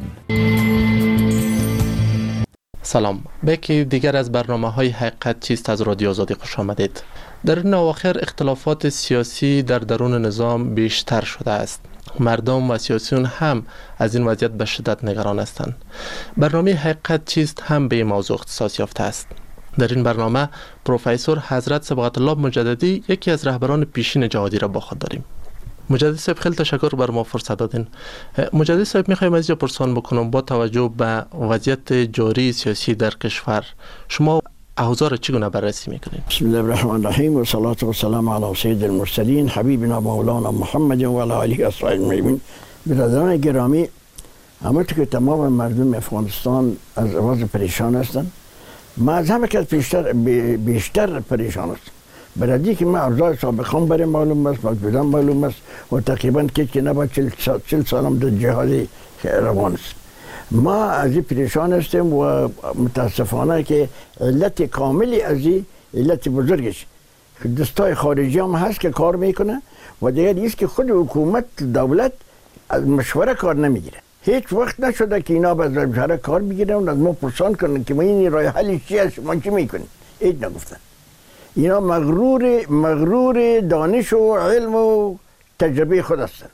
سلام، به یکی دیگر از برنامه‌های حقیقت چیست از رادیو آزادی خوش آمدید. در این اواخر اختلافات سیاسی در درون نظام بیشتر شده است. مردم و سیاسیون هم از این وضعیت به شدت نگران هستند. برنامه حقیقت چیست هم به این موضوع اختصاص یافته است. در این برنامه پروفسور حضرت صبغت الله مجددی یکی از رهبران پیشین جهادی را با خود داریم. مجددی صاحب خیلی تشکر بر ما فرصت دادین. مجددی صاحب میخوایم از اینجا پرسان بکنم با توجه به وضعیت جاری سیاسی در کشور شما اوضاع را چگونه بررسی میکنید؟ بسم الله الرحمن الرحیم و صلاة و سلام علی سید المرسلین حبیبنا مولانا محمد و علی آله و اصحابه اجمعین. برادران گرامی، همه که تمام مردم افغانستان از وضع پریشان هستند. ما از همه کس بیشتر بیشتر پریشان است. برای که ما اوضاع سابقان برای معلوم است، موجودان معلوم است و تقریبا که که نباید چل سالم در جهاد روان است. ما از این پریشان هستیم و متاسفانه که علت کاملی از این علت بزرگش دستای خارجی هم هست که کار میکنه و دیگر ایست که خود حکومت دولت از مشوره کار نمیگیره. هیچ وقت نشده که اینا به مشوره کار بگیرن و از ما پرسان کنن که ما این راه حل چی است، شما چی میکنید؟ هیچ نگفتن. اینا مغرور مغرور دانش و علم و تجربه خود هستن.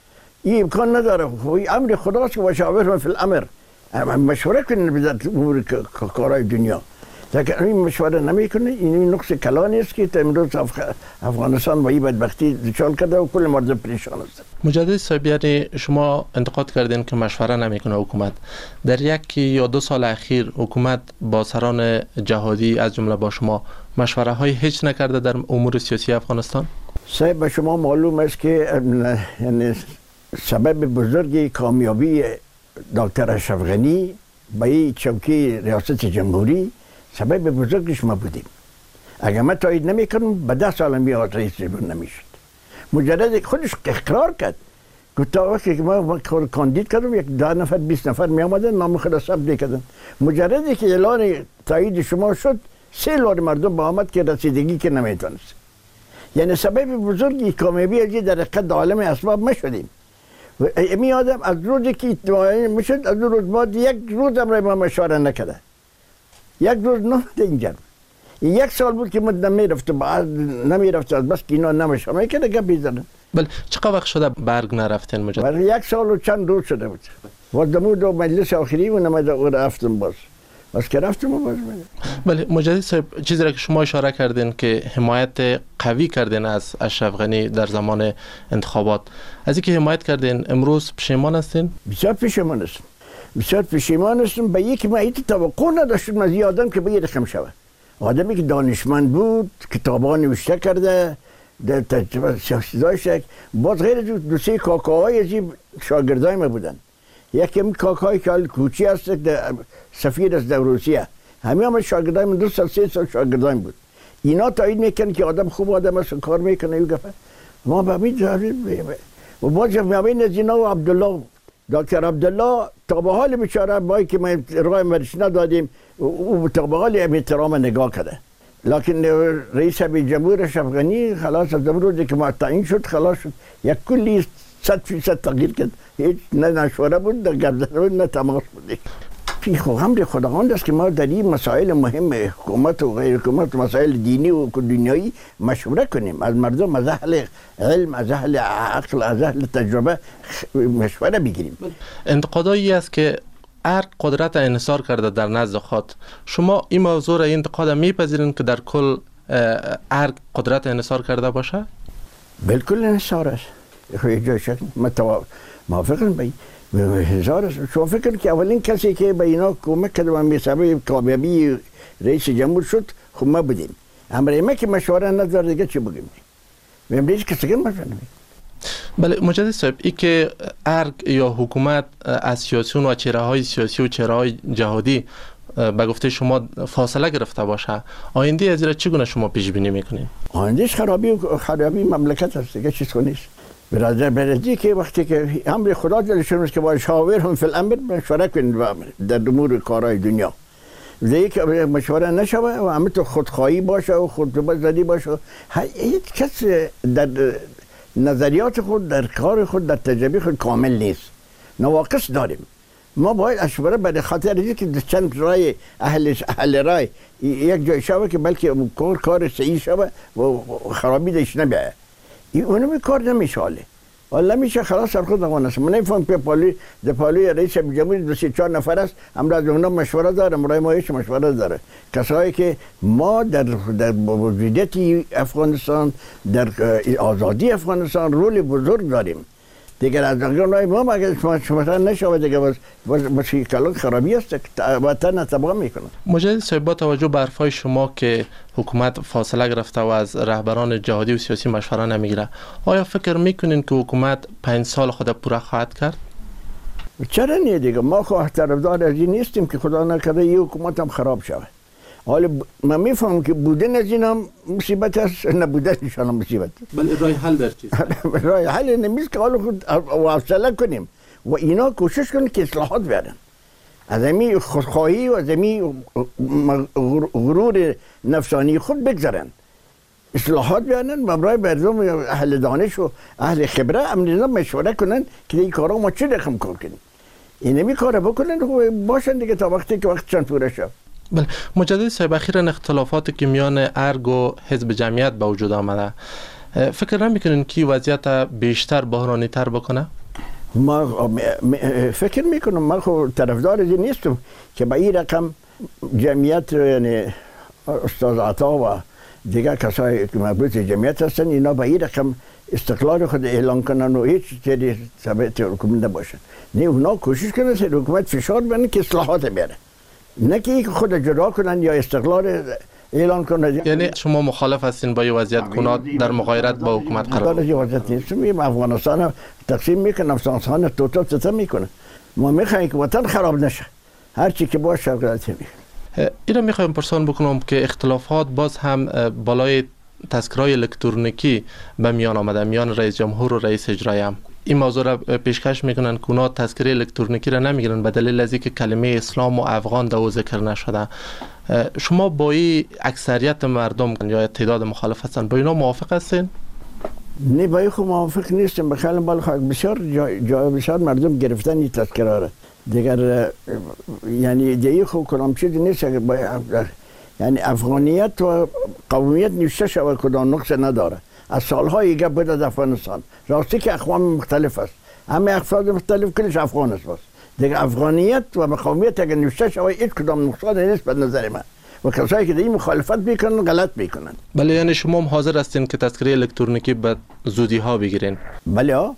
این امکان نداره. امر خداست که مشاور فی الامر، مشوره کنن به امور کارهای دنیا. لیکن این مشوره نمیکنه. این نقص کلانی است که امروز افغانستان با این بدبختی دچار کرده و کل مردم پریشان است. مجدد صاحب، یعنی شما انتقاد کردین که مشوره نمیکنه حکومت. در یک یا دو سال اخیر حکومت با سران جهادی از جمله با شما مشوره های هیچ نکرده در امور سیاسی افغانستان؟ صاحب، به شما معلوم است که یعنی سبب بزرگی کامیابی دکتر اشرف غنی به این چوکی ریاست جمهوری سبب بزرگش ما بودیم. اگر ما تایید نمیکنم به ده سال میاد رئیس جمهور نمیشد. مجرد خودش اقرار کرد گفت تا وقتی که ما کاندید کردم یک ده نفر بیست نفر می آمدن نام خود ثبت میکردن. مجردی که اعلان تایید شما شد سه لار مردم با آمد که رسیدگی که نمیتونست. یعنی سبب بزرگی کامیابی از در حقیقت عالم اسباب ما شدیم. می آدم از روزی که اطلاعی میشد از روز بعد یک روز هم ما مشوره نکرده. یک روز نه اینجا. یک سال بود که من نمیرفت بعد نمیرفت از بس که اینا نمیشه میکنه که بیزنن. بله، چقدر وقت شده برگ نرفتن مجدد؟ برای یک سال و چند روز شده بود. و دمود و مجلس آخری و نمیده او رفتم باز. بس که رفتم و باز میده. بله مجدد صاحب، چیزی را که شما اشاره کردین که حمایت قوی کردین از اشرف غنی در زمان انتخابات، از اینکه حمایت کردین امروز پشیمان هستین؟ بسیار پشیمان هستم. بسیار پشیمان هستم به یکی ما ایت توقع نداشتم از آدم که به یه رقم شود. آدمی که دانشمند بود، کتابا نوشته کرده، در تجربه سیاسی داشت. باز غیر دو سه کاکاهای از این شاگردای ما بودن. یکی هم کاکای که کوچی هست سفیر از روسیه. همه هم شاگردای من دو سال سه سال شاگردای بود. اینا تایید میکنن که آدم خوب آدم است کار میکنه و گفت ما به همین و باز میابین از اینا و عبدالله دکتر عبدالله تا به حال بیچاره با که ما راه مرش ندادیم او تا به حال احترام نگاه کرده. لکن رئیس جمهور اشرف غنی خلاص از روزی که ما تعیین شد خلاص شد یک کلی صد فیصد تغییر کرد. هیچ نه مشوره بود نه گردن بود نه تماس بود. فی امر خداوند است که ما در این مسائل مهم حکومت و غیر حکومت مسائل دینی و دنیایی مشوره کنیم. از مردم از اهل علم از اهل عقل از اهل تجربه مشوره بگیریم. انتقادایی است که ارگ قدرت انحصار کرده در نزد خود. شما این موضوع را این انتقاد میپذیرین که در کل ارگ قدرت انحصار کرده باشه؟ بالکل انحصار است. خیلی شک موافقم با هزار است. شما فکر که اولین کسی که به اینا کمک کرد و میسبب کامیابی رئیس جمهور شد خب ما بودیم. اما ما که مشوره نداره دیگه چی بگیم؟ میگم رئیس کسی که مشوره نمیده. بله مجدد صاحب، ای که ارگ یا حکومت از سیاسیون و چهره های سیاسی و چهره های جهادی به گفته شما فاصله گرفته باشه، آینده از این چگونه شما پیش بینی میکنید؟ آیندهش خرابی و خرابی مملکت است دیگه، چیز نیست. برادر برادری که وقتی که امر خدا دلشون است که با شاور هم فی الامر مشوره کنید در امور کارهای دنیا. زی که مشوره نشوه و همه تو خودخواهی باشه و خودزدی باشه، هیچ کس در نظریات خود، در کار خود، در تجربه خود کامل نیست. نواقص داریم. ما باید اشوره برای خاطر اینکه که چند رای اهل اهل رای یک جای شوه که بلکه کار کار صحیح شوه و خرابی داشت نبیه. این اونم کار نمیشه حاله. حالا میشه خلاص سر خود نوانست. من نمیفهم که پالی در پالی رئیس جمهوری دو سه چهار نفر است، امروز از اونها مشوره داره، برای ما هیچ مشوره داره. کسایی که ما در در موجودیت افغانستان، در آزادی افغانستان رول بزرگ داریم. دیگر از اونها ما اگر مشوره نشود دیگه باز باز کلان خرابی است، وطن تباه میکنه. مجدد صاحب، با توجه به حرفای شما که حکومت فاصله گرفته و از رهبران جهادی و سیاسی مشوره نمیگیره، آیا فکر میکنین که حکومت پنج سال خود پوره خواهد کرد؟ چرا نه دیگه، ما خو طرفدار از این نیستیم که خدا نکرده این حکومت هم خراب شود. حالا من میفهمم که بودن از این هم مصیبت است، نبودن انشاءالله مصیبت. بله رای حل در چیست؟ رای حل نمیست که حالا خود حوصله کنیم و اینا کوشش کنیم که اصلاحات بیارن. از امی خودخواهی و از امی غرور نفسانی خود بگذارن. اصلاحات بیارن و برای مردم اهل دانش و اهل خبره امروز مشوره کنن که این کارا ما چه رقم کار کنیم. اینمی کارا بکنن و باشن دیگه تا وقتی که وقت چند پوره شد. بله مجدد صاحب، اخیراً اختلافاتی که میان ارگ و حزب جمعیت به وجود آمده، فکر نمیکنین که وضعیت بیشتر بحرانی تر بکنه؟ ما فکر میکنم، من خود طرفدار این نیستم که به این رقم جمعیت یعنی استاد عطا و دیگر کسایی که مربوط به جمعیت هستن اینا به این رقم استقلال خود اعلان کنن و هیچ چیزی ثابت حکومت نباشن. نه اونا کوشش کنن که حکومت فشار بزنه که اصلاحات بیاره، نه که خود جدا کنن یا استقلال اعلان کنن. یعنی شما مخالف هستین با این وضعیت کنات در مغایرت با حکومت قرار داره؟ وضعیت نیستیم. افغانستان تقسیم میکنه، افغانستان توتال ستم میکنه. ما میخوایم که وطن خراب نشه، هر چی که باشه غلطی میکنه. اینا میخوایم پرسان بکنم که اختلافات باز هم بالای تذکرهای الکترونیکی به میان آمده میان رئیس جمهور و رئیس اجرایی هم. این موضوع را پیشکش میکنن که اونا تذکره الکترونیکی را نمیگیرن به دلیل از اینکه کلمه اسلام و افغان دو ذکر نشده. شما با این اکثریت مردم یا تعداد مخالف هستن، با اینا موافق هستین؟ نه با این خود موافق نیستم. بخیلی بال خواهد بسیار جای بسیار مردم گرفتن این تذکره را دیگر، یعنی دیگه خود کنم چیزی نیست. یعنی افغانیت و قومیت نوشته شود کدام نقص نداره. از سالهای دیگه بود از افغانستان، راستی که اقوام مختلف است، همه افراد مختلف کلش افغان است. بس دیگه افغانیت و قومیت اگر نوشته شود هیچ کدام نقصان نیست به نظر من. و کسایی که دیگه مخالفت میکنن غلط میکنن. بله یعنی شما هم حاضر هستین که تذکره الکترونیکی به زودی ها بگیرین؟ بله ها،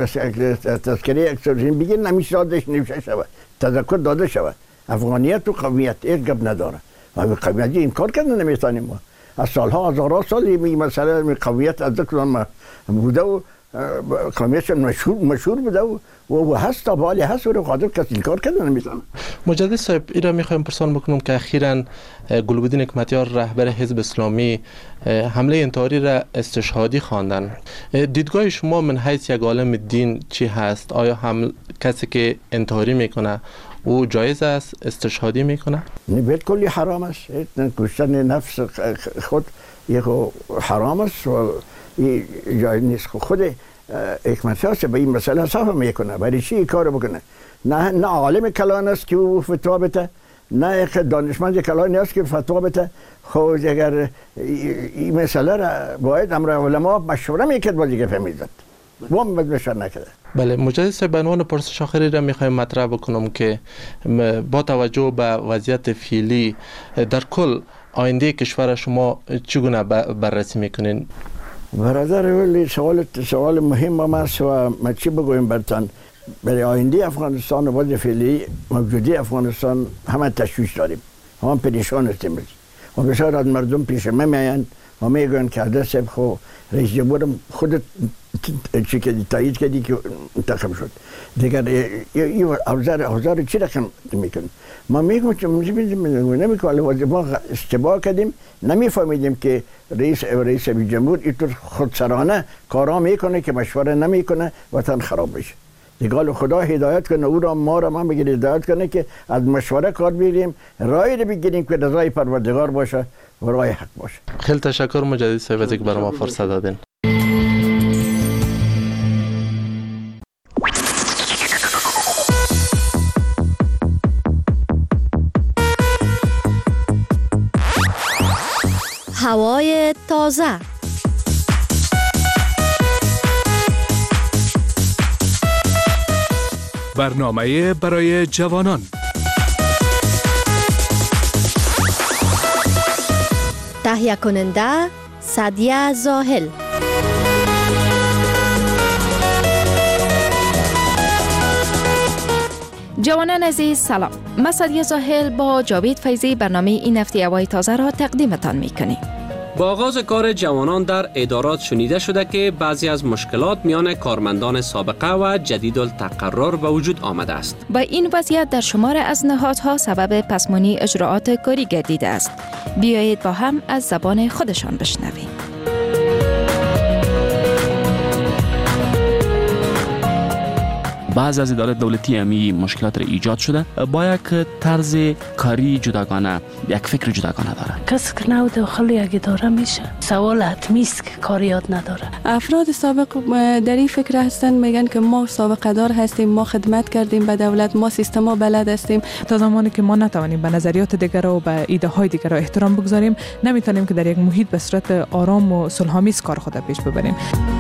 تذکره الکترونیکی بگیرین، همیشه دادش نوشته شود، تذکر داده شود. افغانیت و قومیت هیچ گپ نداره. و قومیت این کار کردن نمیتونیم ما. از سالها هزارها سال این مسئله قومیت از ذکر بوده و قومیت مشهور مشهور بوده و و هست تا بالی هست و قادر کسی این کار کردن نمیتونه. مجدد صاحب، این را میخوایم پرسان بکنم که اخیراً گلبدین حکمتیار رهبر حزب اسلامی حمله انتحاری را استشهادی خواندن. دیدگاه شما من حیث یک عالم دین چی هست؟ آیا هم کسی که انتحاری میکنه او جایز است استشهادی میکنه؟ نه بالکل حرام است. کشتن نفس خود یک حرام است و جایز نیست. خود حکمتیار به این مسئله صاف میکنه، برای چی کار بکنه؟ نه نه عالم کلان است که او فتوا بده، نه یک دانشمند کلانی است که فتوا بده. خود اگر این مسئله را باید امر علما مشوره میکرد با دیگه فهمیدند. و هم بشار نکرده. بله مجدد صاحب، به عنوان پرسش آخری را میخوایم مطرح بکنم که با توجه به وضعیت فعلی در کل آینده کشور شما چگونه بررسی میکنین؟ برادر ولی سوال سوال مهم است و ما چی بگویم برتان. برای آینده افغانستان و وضع فعلی موجودی افغانستان همه تشویش داریم، هم پریشان هستیم و بسیار از مردم پیش ما میآیند ما میگن که عدد صاحب خو رئیس جمهور خودت چی که تایید کردی که انتخاب شد دیگر این اوزار اوزار چی رقم میکن ما میگم که نمیکنم ما اشتباه کردیم نمیفهمیدیم که رئیس رئیس جمهور اینطور خودسرانه کارا میکنه که مشوره نمیکنه وطن خراب بشه دیگه خدا هدایت کنه او را ما را ما میگه هدایت کنه که از مشوره کار بگیریم رای رو بگیریم که رضای پروردگار باشه و رای حق باشه. خیلی تشکر مجدد صاحب که برای ما فرصت دادین. هوای تازه برنامه برای جوانان تهیه کننده سعدیه زاهل جوانان عزیز سلام. من سعدیه زاهل با جاوید فیضی برنامه این هفته هوای تازه را تقدیمتان میکنیم. با آغاز کار جوانان در ادارات شنیده شده که بعضی از مشکلات میان کارمندان سابقه و جدید التقرر به وجود آمده است. و این وضعیت در شمار از نهادها سبب پسمانی اجراعات کاری گردیده است. بیایید با هم از زبان خودشان بشنویم. بعض از ادارات دولتی امی مشکلات را ایجاد شده با یک طرز کاری جداگانه، یک فکر جداگانه داره. کسی که نو داخل یک اداره میشه سوال حتمی است که کار یاد نداره. افراد سابق در این فکر هستن میگن که ما سابقه دار هستیم، ما خدمت کردیم به دولت، ما سیستما بلد هستیم. تا زمانی که ما نتوانیم به نظریات دیگر و به ایده های دیگر احترام بگذاریم نمیتونیم که در یک محیط به صورت آرام و صلح‌آمیز کار خود پیش ببریم.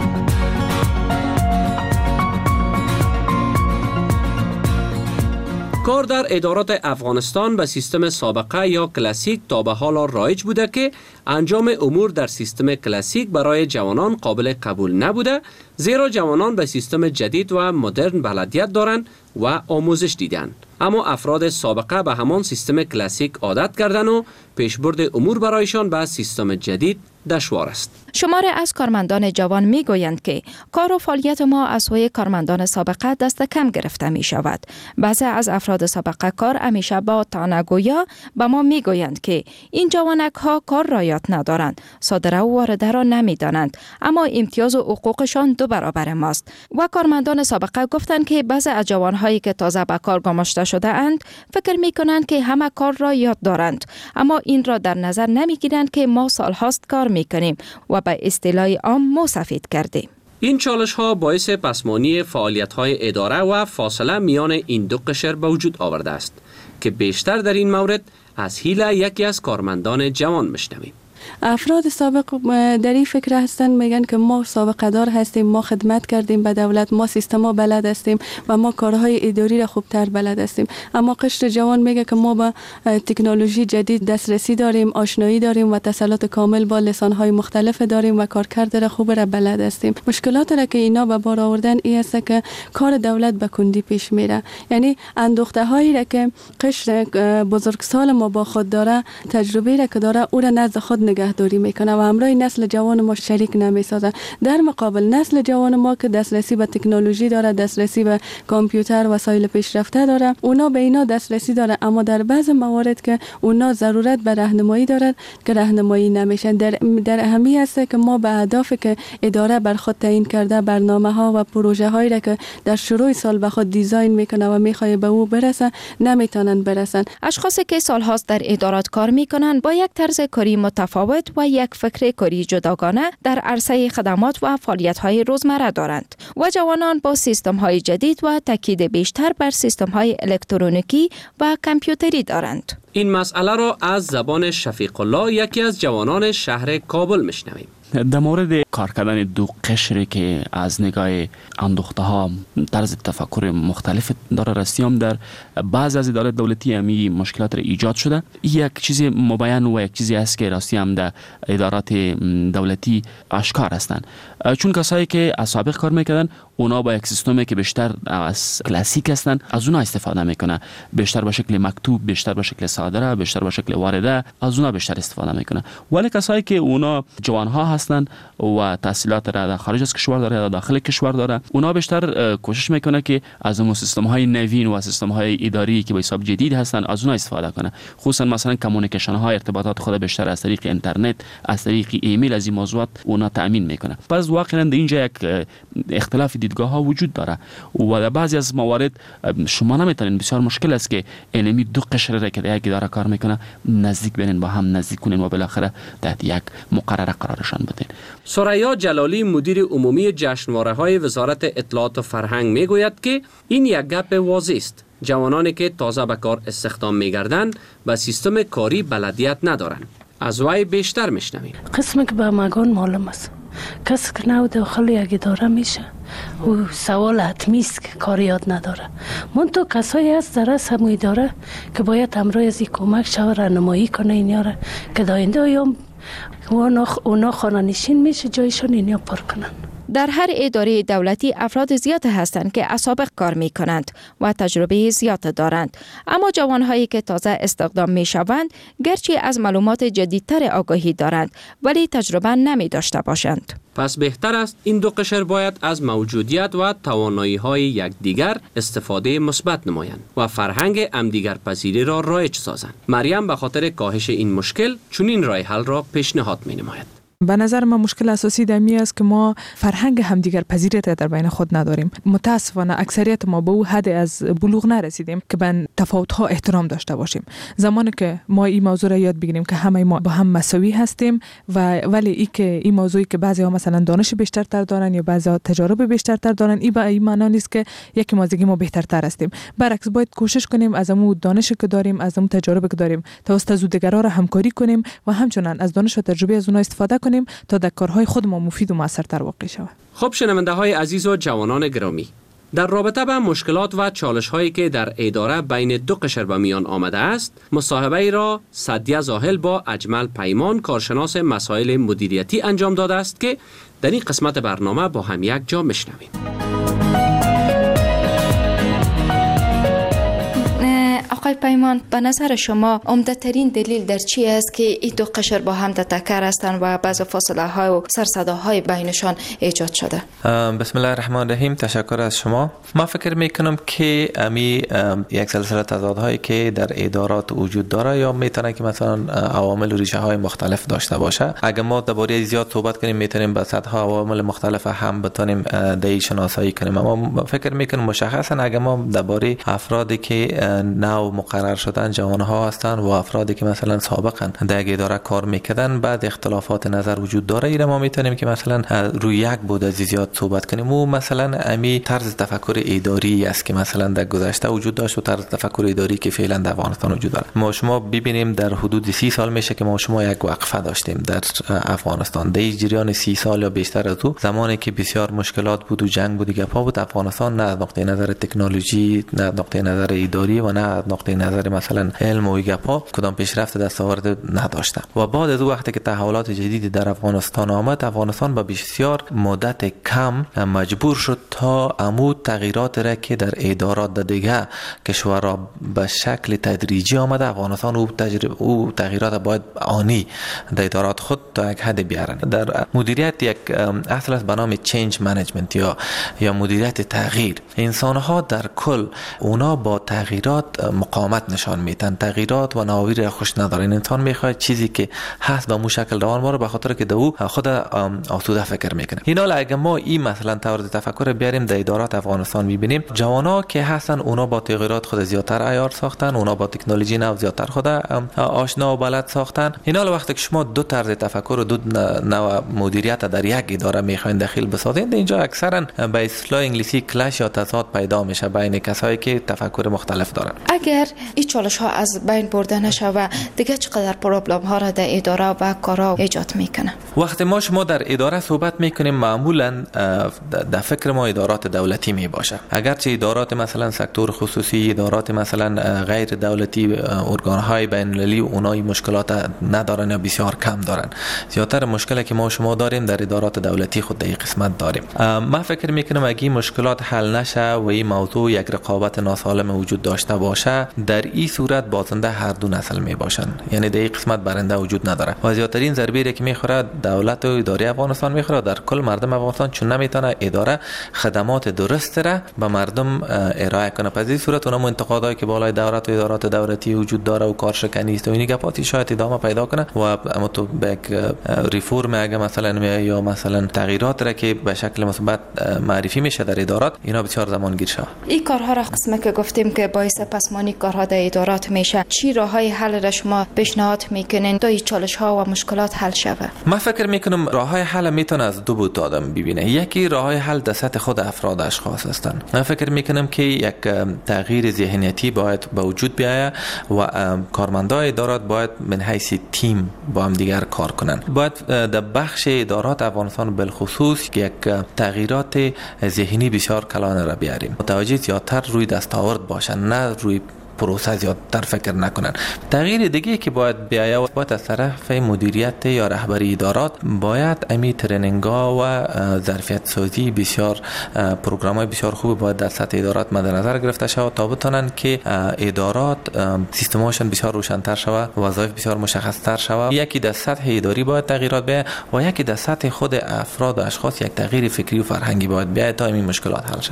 کار در ادارات افغانستان به سیستم سابقه یا کلاسیک تا به حال رایج بوده که انجام امور در سیستم کلاسیک برای جوانان قابل قبول نبوده، زیرا جوانان به سیستم جدید و مدرن بلدیت دارند و آموزش دیدند. اما افراد سابقه به همان سیستم کلاسیک عادت کردند و پیشبرد امور برایشان به سیستم جدید دشوار است. شماری از کارمندان جوان می گویند که کار و فعالیت ما از سوی کارمندان سابقه دست کم گرفته می شود. بعضی از افراد سابقه کار همیشه با طعنه‌گویی به ما می گویند که این جوانک ها کار را یاد ندارند، صادره و وارده را نمی دانند، اما امتیاز و حقوقشان دو برابر ماست. و کارمندان سابقه گفتند که بعضی از جوان هایی که تازه به کار گماشته شده اند فکر می کنند که همه کار را یاد دارند، اما این را در نظر نمی گیرند که ما سال هاست کار می کنیم و به اصطلاح عام مو سفید کردیم. این چالش ها باعث پسمانی فعالیت های اداره و فاصله میان این دو قشر به وجود آورده است که بیشتر در این مورد از حیله یکی از کارمندان جوان میشنویم. افراد سابق در این فکر هستند میگن که ما سابقه دار هستیم، ما خدمت کردیم به دولت، ما سیستما بلد هستیم و ما کارهای اداری را خوبتر بلد هستیم. اما قشر جوان میگه که ما با تکنولوژی جدید دسترسی داریم، آشنایی داریم و تسلط کامل با لسانهای مختلف داریم و کارکرد را خوب را بلد هستیم. مشکلات را که اینا به بار آوردن این است که کار دولت به کندی پیش میره. یعنی اندوخته هایی را که قشر بزرگسال ما با خود داره، تجربه را که داره او را نزد خود نگهداری میکنه و همراه نسل جوان ما شریک نمیسازه. در مقابل نسل جوان ما که دسترسی به تکنولوژی داره، دسترسی به کامپیوتر و وسایل پیشرفته داره، اونا به اینا دسترسی داره، اما در بعض موارد که اونا ضرورت به راهنمایی دارن که راهنمایی نمیشن. در در اهمیت است که ما به اهدافی که اداره بر خود تعیین کرده، برنامه ها و پروژه هایی را که در شروع سال به خود دیزاین میکنه و میخواد به او برسه نمیتونن برسن. اشخاصی که سالهاست در ادارات کار میکنن با یک طرز کاری متفاوت و یک فکر کاری جداگانه در عرصه خدمات و فعالیت‌های روزمره دارند و جوانان با سیستم‌های جدید و تاکید بیشتر بر سیستم‌های الکترونیکی و کامپیوتری دارند. این مسئله را از زبان شفیق الله، یکی از جوانان شهر کابل میشنویم. در مورد کار کردن دو قشری که از نگاه اندوخته ها طرز تفکر مختلف داره رسیم در بعض از ادارات دولتی امی مشکلات را ایجاد شده. یک چیز مبین و یک چیزی است که راستی هم در ادارات دولتی آشکار هستند. چون کسایی که از سابق کار میکردن اونا با یک سیستمی که بیشتر از کلاسیک هستن از اونا استفاده میکنه، بیشتر به شکل مکتوب، بیشتر به شکل صادره، بیشتر به شکل وارده از اونا بیشتر استفاده میکنه. ولی کسایی که اونا جوانها هستن و تحصیلات را در خارج از کشور داره یا داخل کشور داره، اونا بیشتر کوشش میکنه که از اون سیستم های نوین و سیستم های اداری که به حساب جدید هستن از اونا استفاده کنه. خصوصا مثلا کمیونیکیشن های ارتباطات خود بیشتر از طریق اینترنت، از طریق ایمیل از این موضوعات اونا تامین میکنه. پس واقعا در اینجا یک اختلاف دیدگاه ها وجود داره و در بعضی از موارد شما نمیتونین، بسیار مشکل است که اینمی دو قشر را که یک اداره کار میکنه نزدیک بینین، با هم نزدیک کنین و بالاخره تحت یک مقرره قرارشان بدین. ثریا جلالی مدیر عمومی جشنواره های وزارت اطلاعات و فرهنگ میگوید که این یک گپ واضح است. جوانانی که تازه به کار استخدام میگردند به سیستم کاری بلدیت ندارند. از وی بیشتر میشنویم. قسمی که به مگان معلوم است کسی که نو داخل یک اداره میشه و سوال حتمی است که کار یاد نداره. من تو کسایی هست در از همون اداره که باید امروز از این کمک شو رهنمایی کنه اینیا را که داینده ایام اونا خانه نشین میشه جایشون اینیا پر کنن. در هر اداره دولتی افراد زیاد هستند که از سابق کار می کنند و تجربه زیاد دارند، اما جوانهایی که تازه استخدام می شوند گرچه از معلومات جدیدتر آگاهی دارند ولی تجربه نمی داشته باشند. پس بهتر است این دو قشر باید از موجودیت و توانایی های یکدیگر استفاده مثبت نمایند و فرهنگ همدیگر پذیری را رایج سازند. مریم به خاطر کاهش این مشکل چنین راه حل را پیشنهاد می نماید. به نظر ما مشکل اساسی دمی است که ما فرهنگ همدیگر پذیریت در بین خود نداریم. متاسفانه اکثریت ما به او حد از بلوغ نرسیدیم که به تفاوت ها احترام داشته باشیم. زمانی که ما این موضوع را یاد بگیریم که همه ما با هم مساوی هستیم و ولی ای که این موضوعی که بعضی ها مثلا دانش بیشتر دارن یا بعضی ها تجارب بیشتر دارن، این به این معنی نیست که یکی ما از دیگه ما بهترتر هستیم. برعکس باید کوشش کنیم از اون دانشی که داریم، از اون تجاربی که داریم توسط از دیگران را همکاری کنیم و همچنین از دانش و تجربه از اونها استفاده کنیم تا در کارهای خود ما مفید و موثرتر واقع شود. خب شنونده های عزیز و جوانان گرامی، در رابطه با مشکلات و چالش هایی که در اداره بین دو قشر به میان آمده است، مصاحبه ای را سعدیه زاهل با اجمل پیمان کارشناس مسائل مدیریتی انجام داده است که در این قسمت برنامه با هم یک جا میشنویم. آقای پیمان، به نظر شما عمده ترین دلیل در چی است که این دو قشر با هم تتکر هستند و بعض فاصله های و سرصداهای بینشان ایجاد شده؟ بسم الله الرحمن الرحیم. تشکر از شما. ما فکر میکنم که امی یک سلسله تضادهایی که در ادارات وجود داره یا میتونه که مثلا عوامل و ریشه های مختلف داشته باشه. اگر ما درباره زیاد صحبت کنیم میتونیم به صد ها عوامل مختلف هم بتونیم دهی شناسایی کنیم، اما فکر میکنم مشخصا اگر ما درباره افرادی که نو مقرر شدن جوان ها هستند و افرادی که مثلا سابقا در یک اداره کار میکردن بعد اختلافات نظر وجود داره، اینا ما میتونیم که مثلا روی یک بود از زیاد صحبت کنیم. و مثلا امی طرز تفکر اداری است که مثلا در گذشته وجود داشت و طرز تفکر اداری که فعلا در افغانستان وجود داره. ما شما ببینیم در حدود سی سال میشه که ما شما یک وقفه داشتیم در افغانستان. در جریان سی سال یا بیشتر از او، زمانی که بسیار مشکلات بود و جنگ بود و گپا بود، افغانستان نه از نقطه نظر تکنولوژی، نه از نقطه نظر اداری و نه از نقطه نظر مثلا علم و گپا کدام پیشرفت دستاورد نداشته. و بعد از وقتی که تحولات جدیدی در افغانستان آمد، افغانستان با بسیار مدت کم مجبور شد تا عمود تغییرات را که در ادارات دیگه کشورها به شکل تدریجی آمده، افغانستان او تجربه او تغییرات باید آنی در ادارات خود تا یک حد بیارن. در مدیریت یک اصل است به نام چینج منیجمنت یا یا مدیریت تغییر. انسان ها در کل اونا با تغییرات مقاومت نشان میدن، تغییرات و نوآوری خوش ندارن. انسان میخواد چیزی که هست به مو شکل روان باره، به خاطر که دو خود آسوده فکر میکنه. این حال اگه ما این مثلا طرز تفکر بیاریم در ادارات افغانستان میبینیم جوانا که هستن اونا با تغییرات خود زیادتر عیار ساختن، اونا با تکنولوژی نو زیادتر خود آشنا و بلد ساختن. این حال وقتی که شما دو طرز تفکر و دو نوع مدیریت در یک اداره میخواین داخل بسازین، اینجا اکثرا به اصطلاح انگلیسی کلش یا تضاد پیدا میشه بین کسایی که تفکر مختلف دارن. اگر این چالش ها از بین برده نشه و دیگه چقدر پرابلم ها را در اداره و کارا ایجاد میکنه؟ وقتی ما شما در اداره صحبت میکنیم معمولا در فکر ما ادارات دولتی می باشه. اگرچه ادارات مثلا سکتور خصوصی، ادارات مثلا غیر دولتی، ارگان های بین المللی اونای مشکلات ندارن یا بسیار کم دارن. زیاتر مشکلی که ما شما داریم در ادارات دولتی خود در این قسمت داریم. ما فکر میکنم اگه مشکلات حل نشه و این موضوع یک رقابت ناسالم وجود داشته باشه، در این صورت بازنده هر دو نسل می باشن. یعنی در این قسمت برنده وجود نداره. و زیاترین ضربه که میخوره دولت و اداره افغانستان میخوره در کل مردم افغانستان، چون نمیتونه اداره خدمات درست را به مردم ارائه کنه. پس این صورت اونم انتقادایی که بالای دولت و ادارات دولتی وجود داره و کارشکنی است و این گپاتی شاید ادامه پیدا کنه و اما تو به یک ریفورم اگه مثلا یا مثلا تغییرات را که به شکل مثبت معرفی میشه در ادارات، اینا بسیار زمان گیر شه. این کارها را قسمه که گفتیم که باعث پسمانی کارها در ادارات میشه، چی راههای حل را شما پیشنهاد میکنین تا این چالش ها و مشکلات حل شود؟ من فکر میکنم راههای حل میتونه از دو بود آدم ببینه. یکی راههای حل در سطح خود افراد اشخاص هستند. من فکر میکنم که یک تغییر ذهنیتی باید به وجود بیاید و کارمندان ادارات باید من حیث تیم با هم دیگر کار کنند. باید در بخش ادارات افغانستان بالخصوص یک تغییرات ذهنی بسیار کلان را بیاریم. متوجه زیادتر روی دستاورد باشن، نه روی پروسه زیادتر فکر نکنن. تغییر دیگه که باید بیاید باید از طرف مدیریت یا رهبری ادارات باید امی ترنینگ‌ها و ظرفیت سازی بسیار پروگرام‌های بسیار خوب باید در سطح ادارات مد نظر گرفته شود تا بتونن که ادارات سیستماشون بسیار روشن‌تر شود، وظایف بسیار مشخص‌تر شود. یکی در سطح اداری باید تغییرات بیاید و یکی در سطح خود افراد و اشخاص یک تغییر فکری و فرهنگی باید بیاید تا این مشکلات حل شود.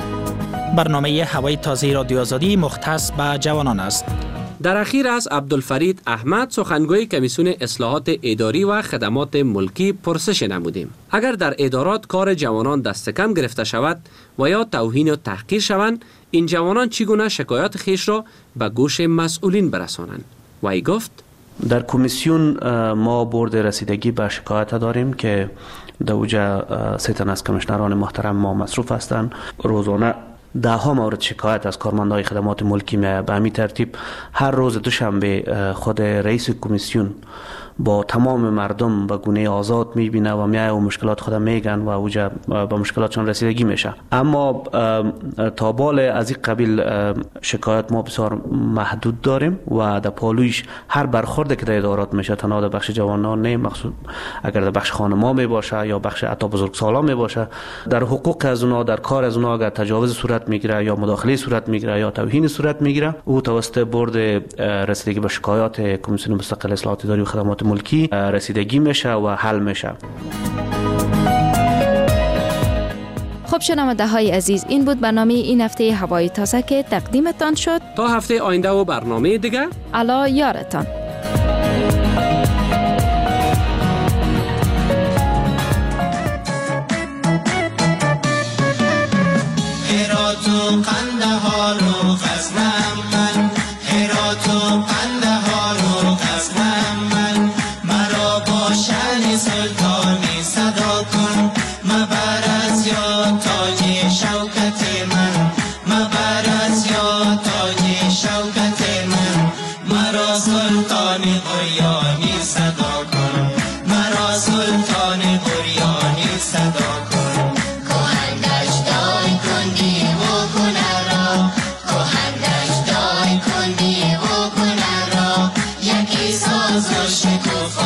برنامه هوای تازه رادیو آزادی مختص به جوانان است. در اخیر از عبدالفرید احمد سخنگوی کمیسیون اصلاحات اداری و خدمات ملکی پرسش نمودیم. اگر در ادارات کار جوانان دست کم گرفته شود و یا توهین و تحقیر شوند، این جوانان چگونه شکایات خیش را به گوش مسئولین برسانند؟ و ای گفت در کمیسیون ما بورد رسیدگی به شکایت داریم که در اوجه سه تن از کمیشنران محترم ما مصروف هستند. روزانه ده ها مورد شکایت از کارمندان خدمات ملکی می به همین ترتیب هر روز دوشنبه خود رئیس کمیسیون با تمام مردم به گونه آزاد میبینه و میای و مشکلات خود میگن و اوجا به مشکلاتشون رسیدگی میشه. اما تا بال از این قبیل شکایت ما بسیار محدود داریم و در پالویش هر برخورد که در ادارات میشه، تنها در بخش جوانان نه، مخصوص اگر در بخش خانما می باشه یا بخش عطا بزرگسالان می باشه، در حقوق از اونها، در کار از اونها اگر تجاوز صورت میگیره یا مداخله صورت میگیره یا توهین صورت میگیره، او توسط بورد رسیدگی به شکایات کمیسیون مستقل اصلاحات اداری و خدمات ملکی رسیدگی میشه و حل میشه. خب شنونده های عزیز، این بود برنامه این هفته هوای تازه که تقدیمتان شد. تا هفته آینده و برنامه دیگه، الا یارتان. هرات و قندهار و غزنم من، هرات و قندهار و غزنم من، مرا با شأن سلطانی صدا کن، مبر از یاد تاج شوکت من، مبر از یاد تاج شوکت من، مرا سلطان قریانی صدا کن، مرا سلطان قریانی صدا کن. کهندش دای کندی و کنرا، کهندش دای کندی و کنرا، یکی ساز و شکوفا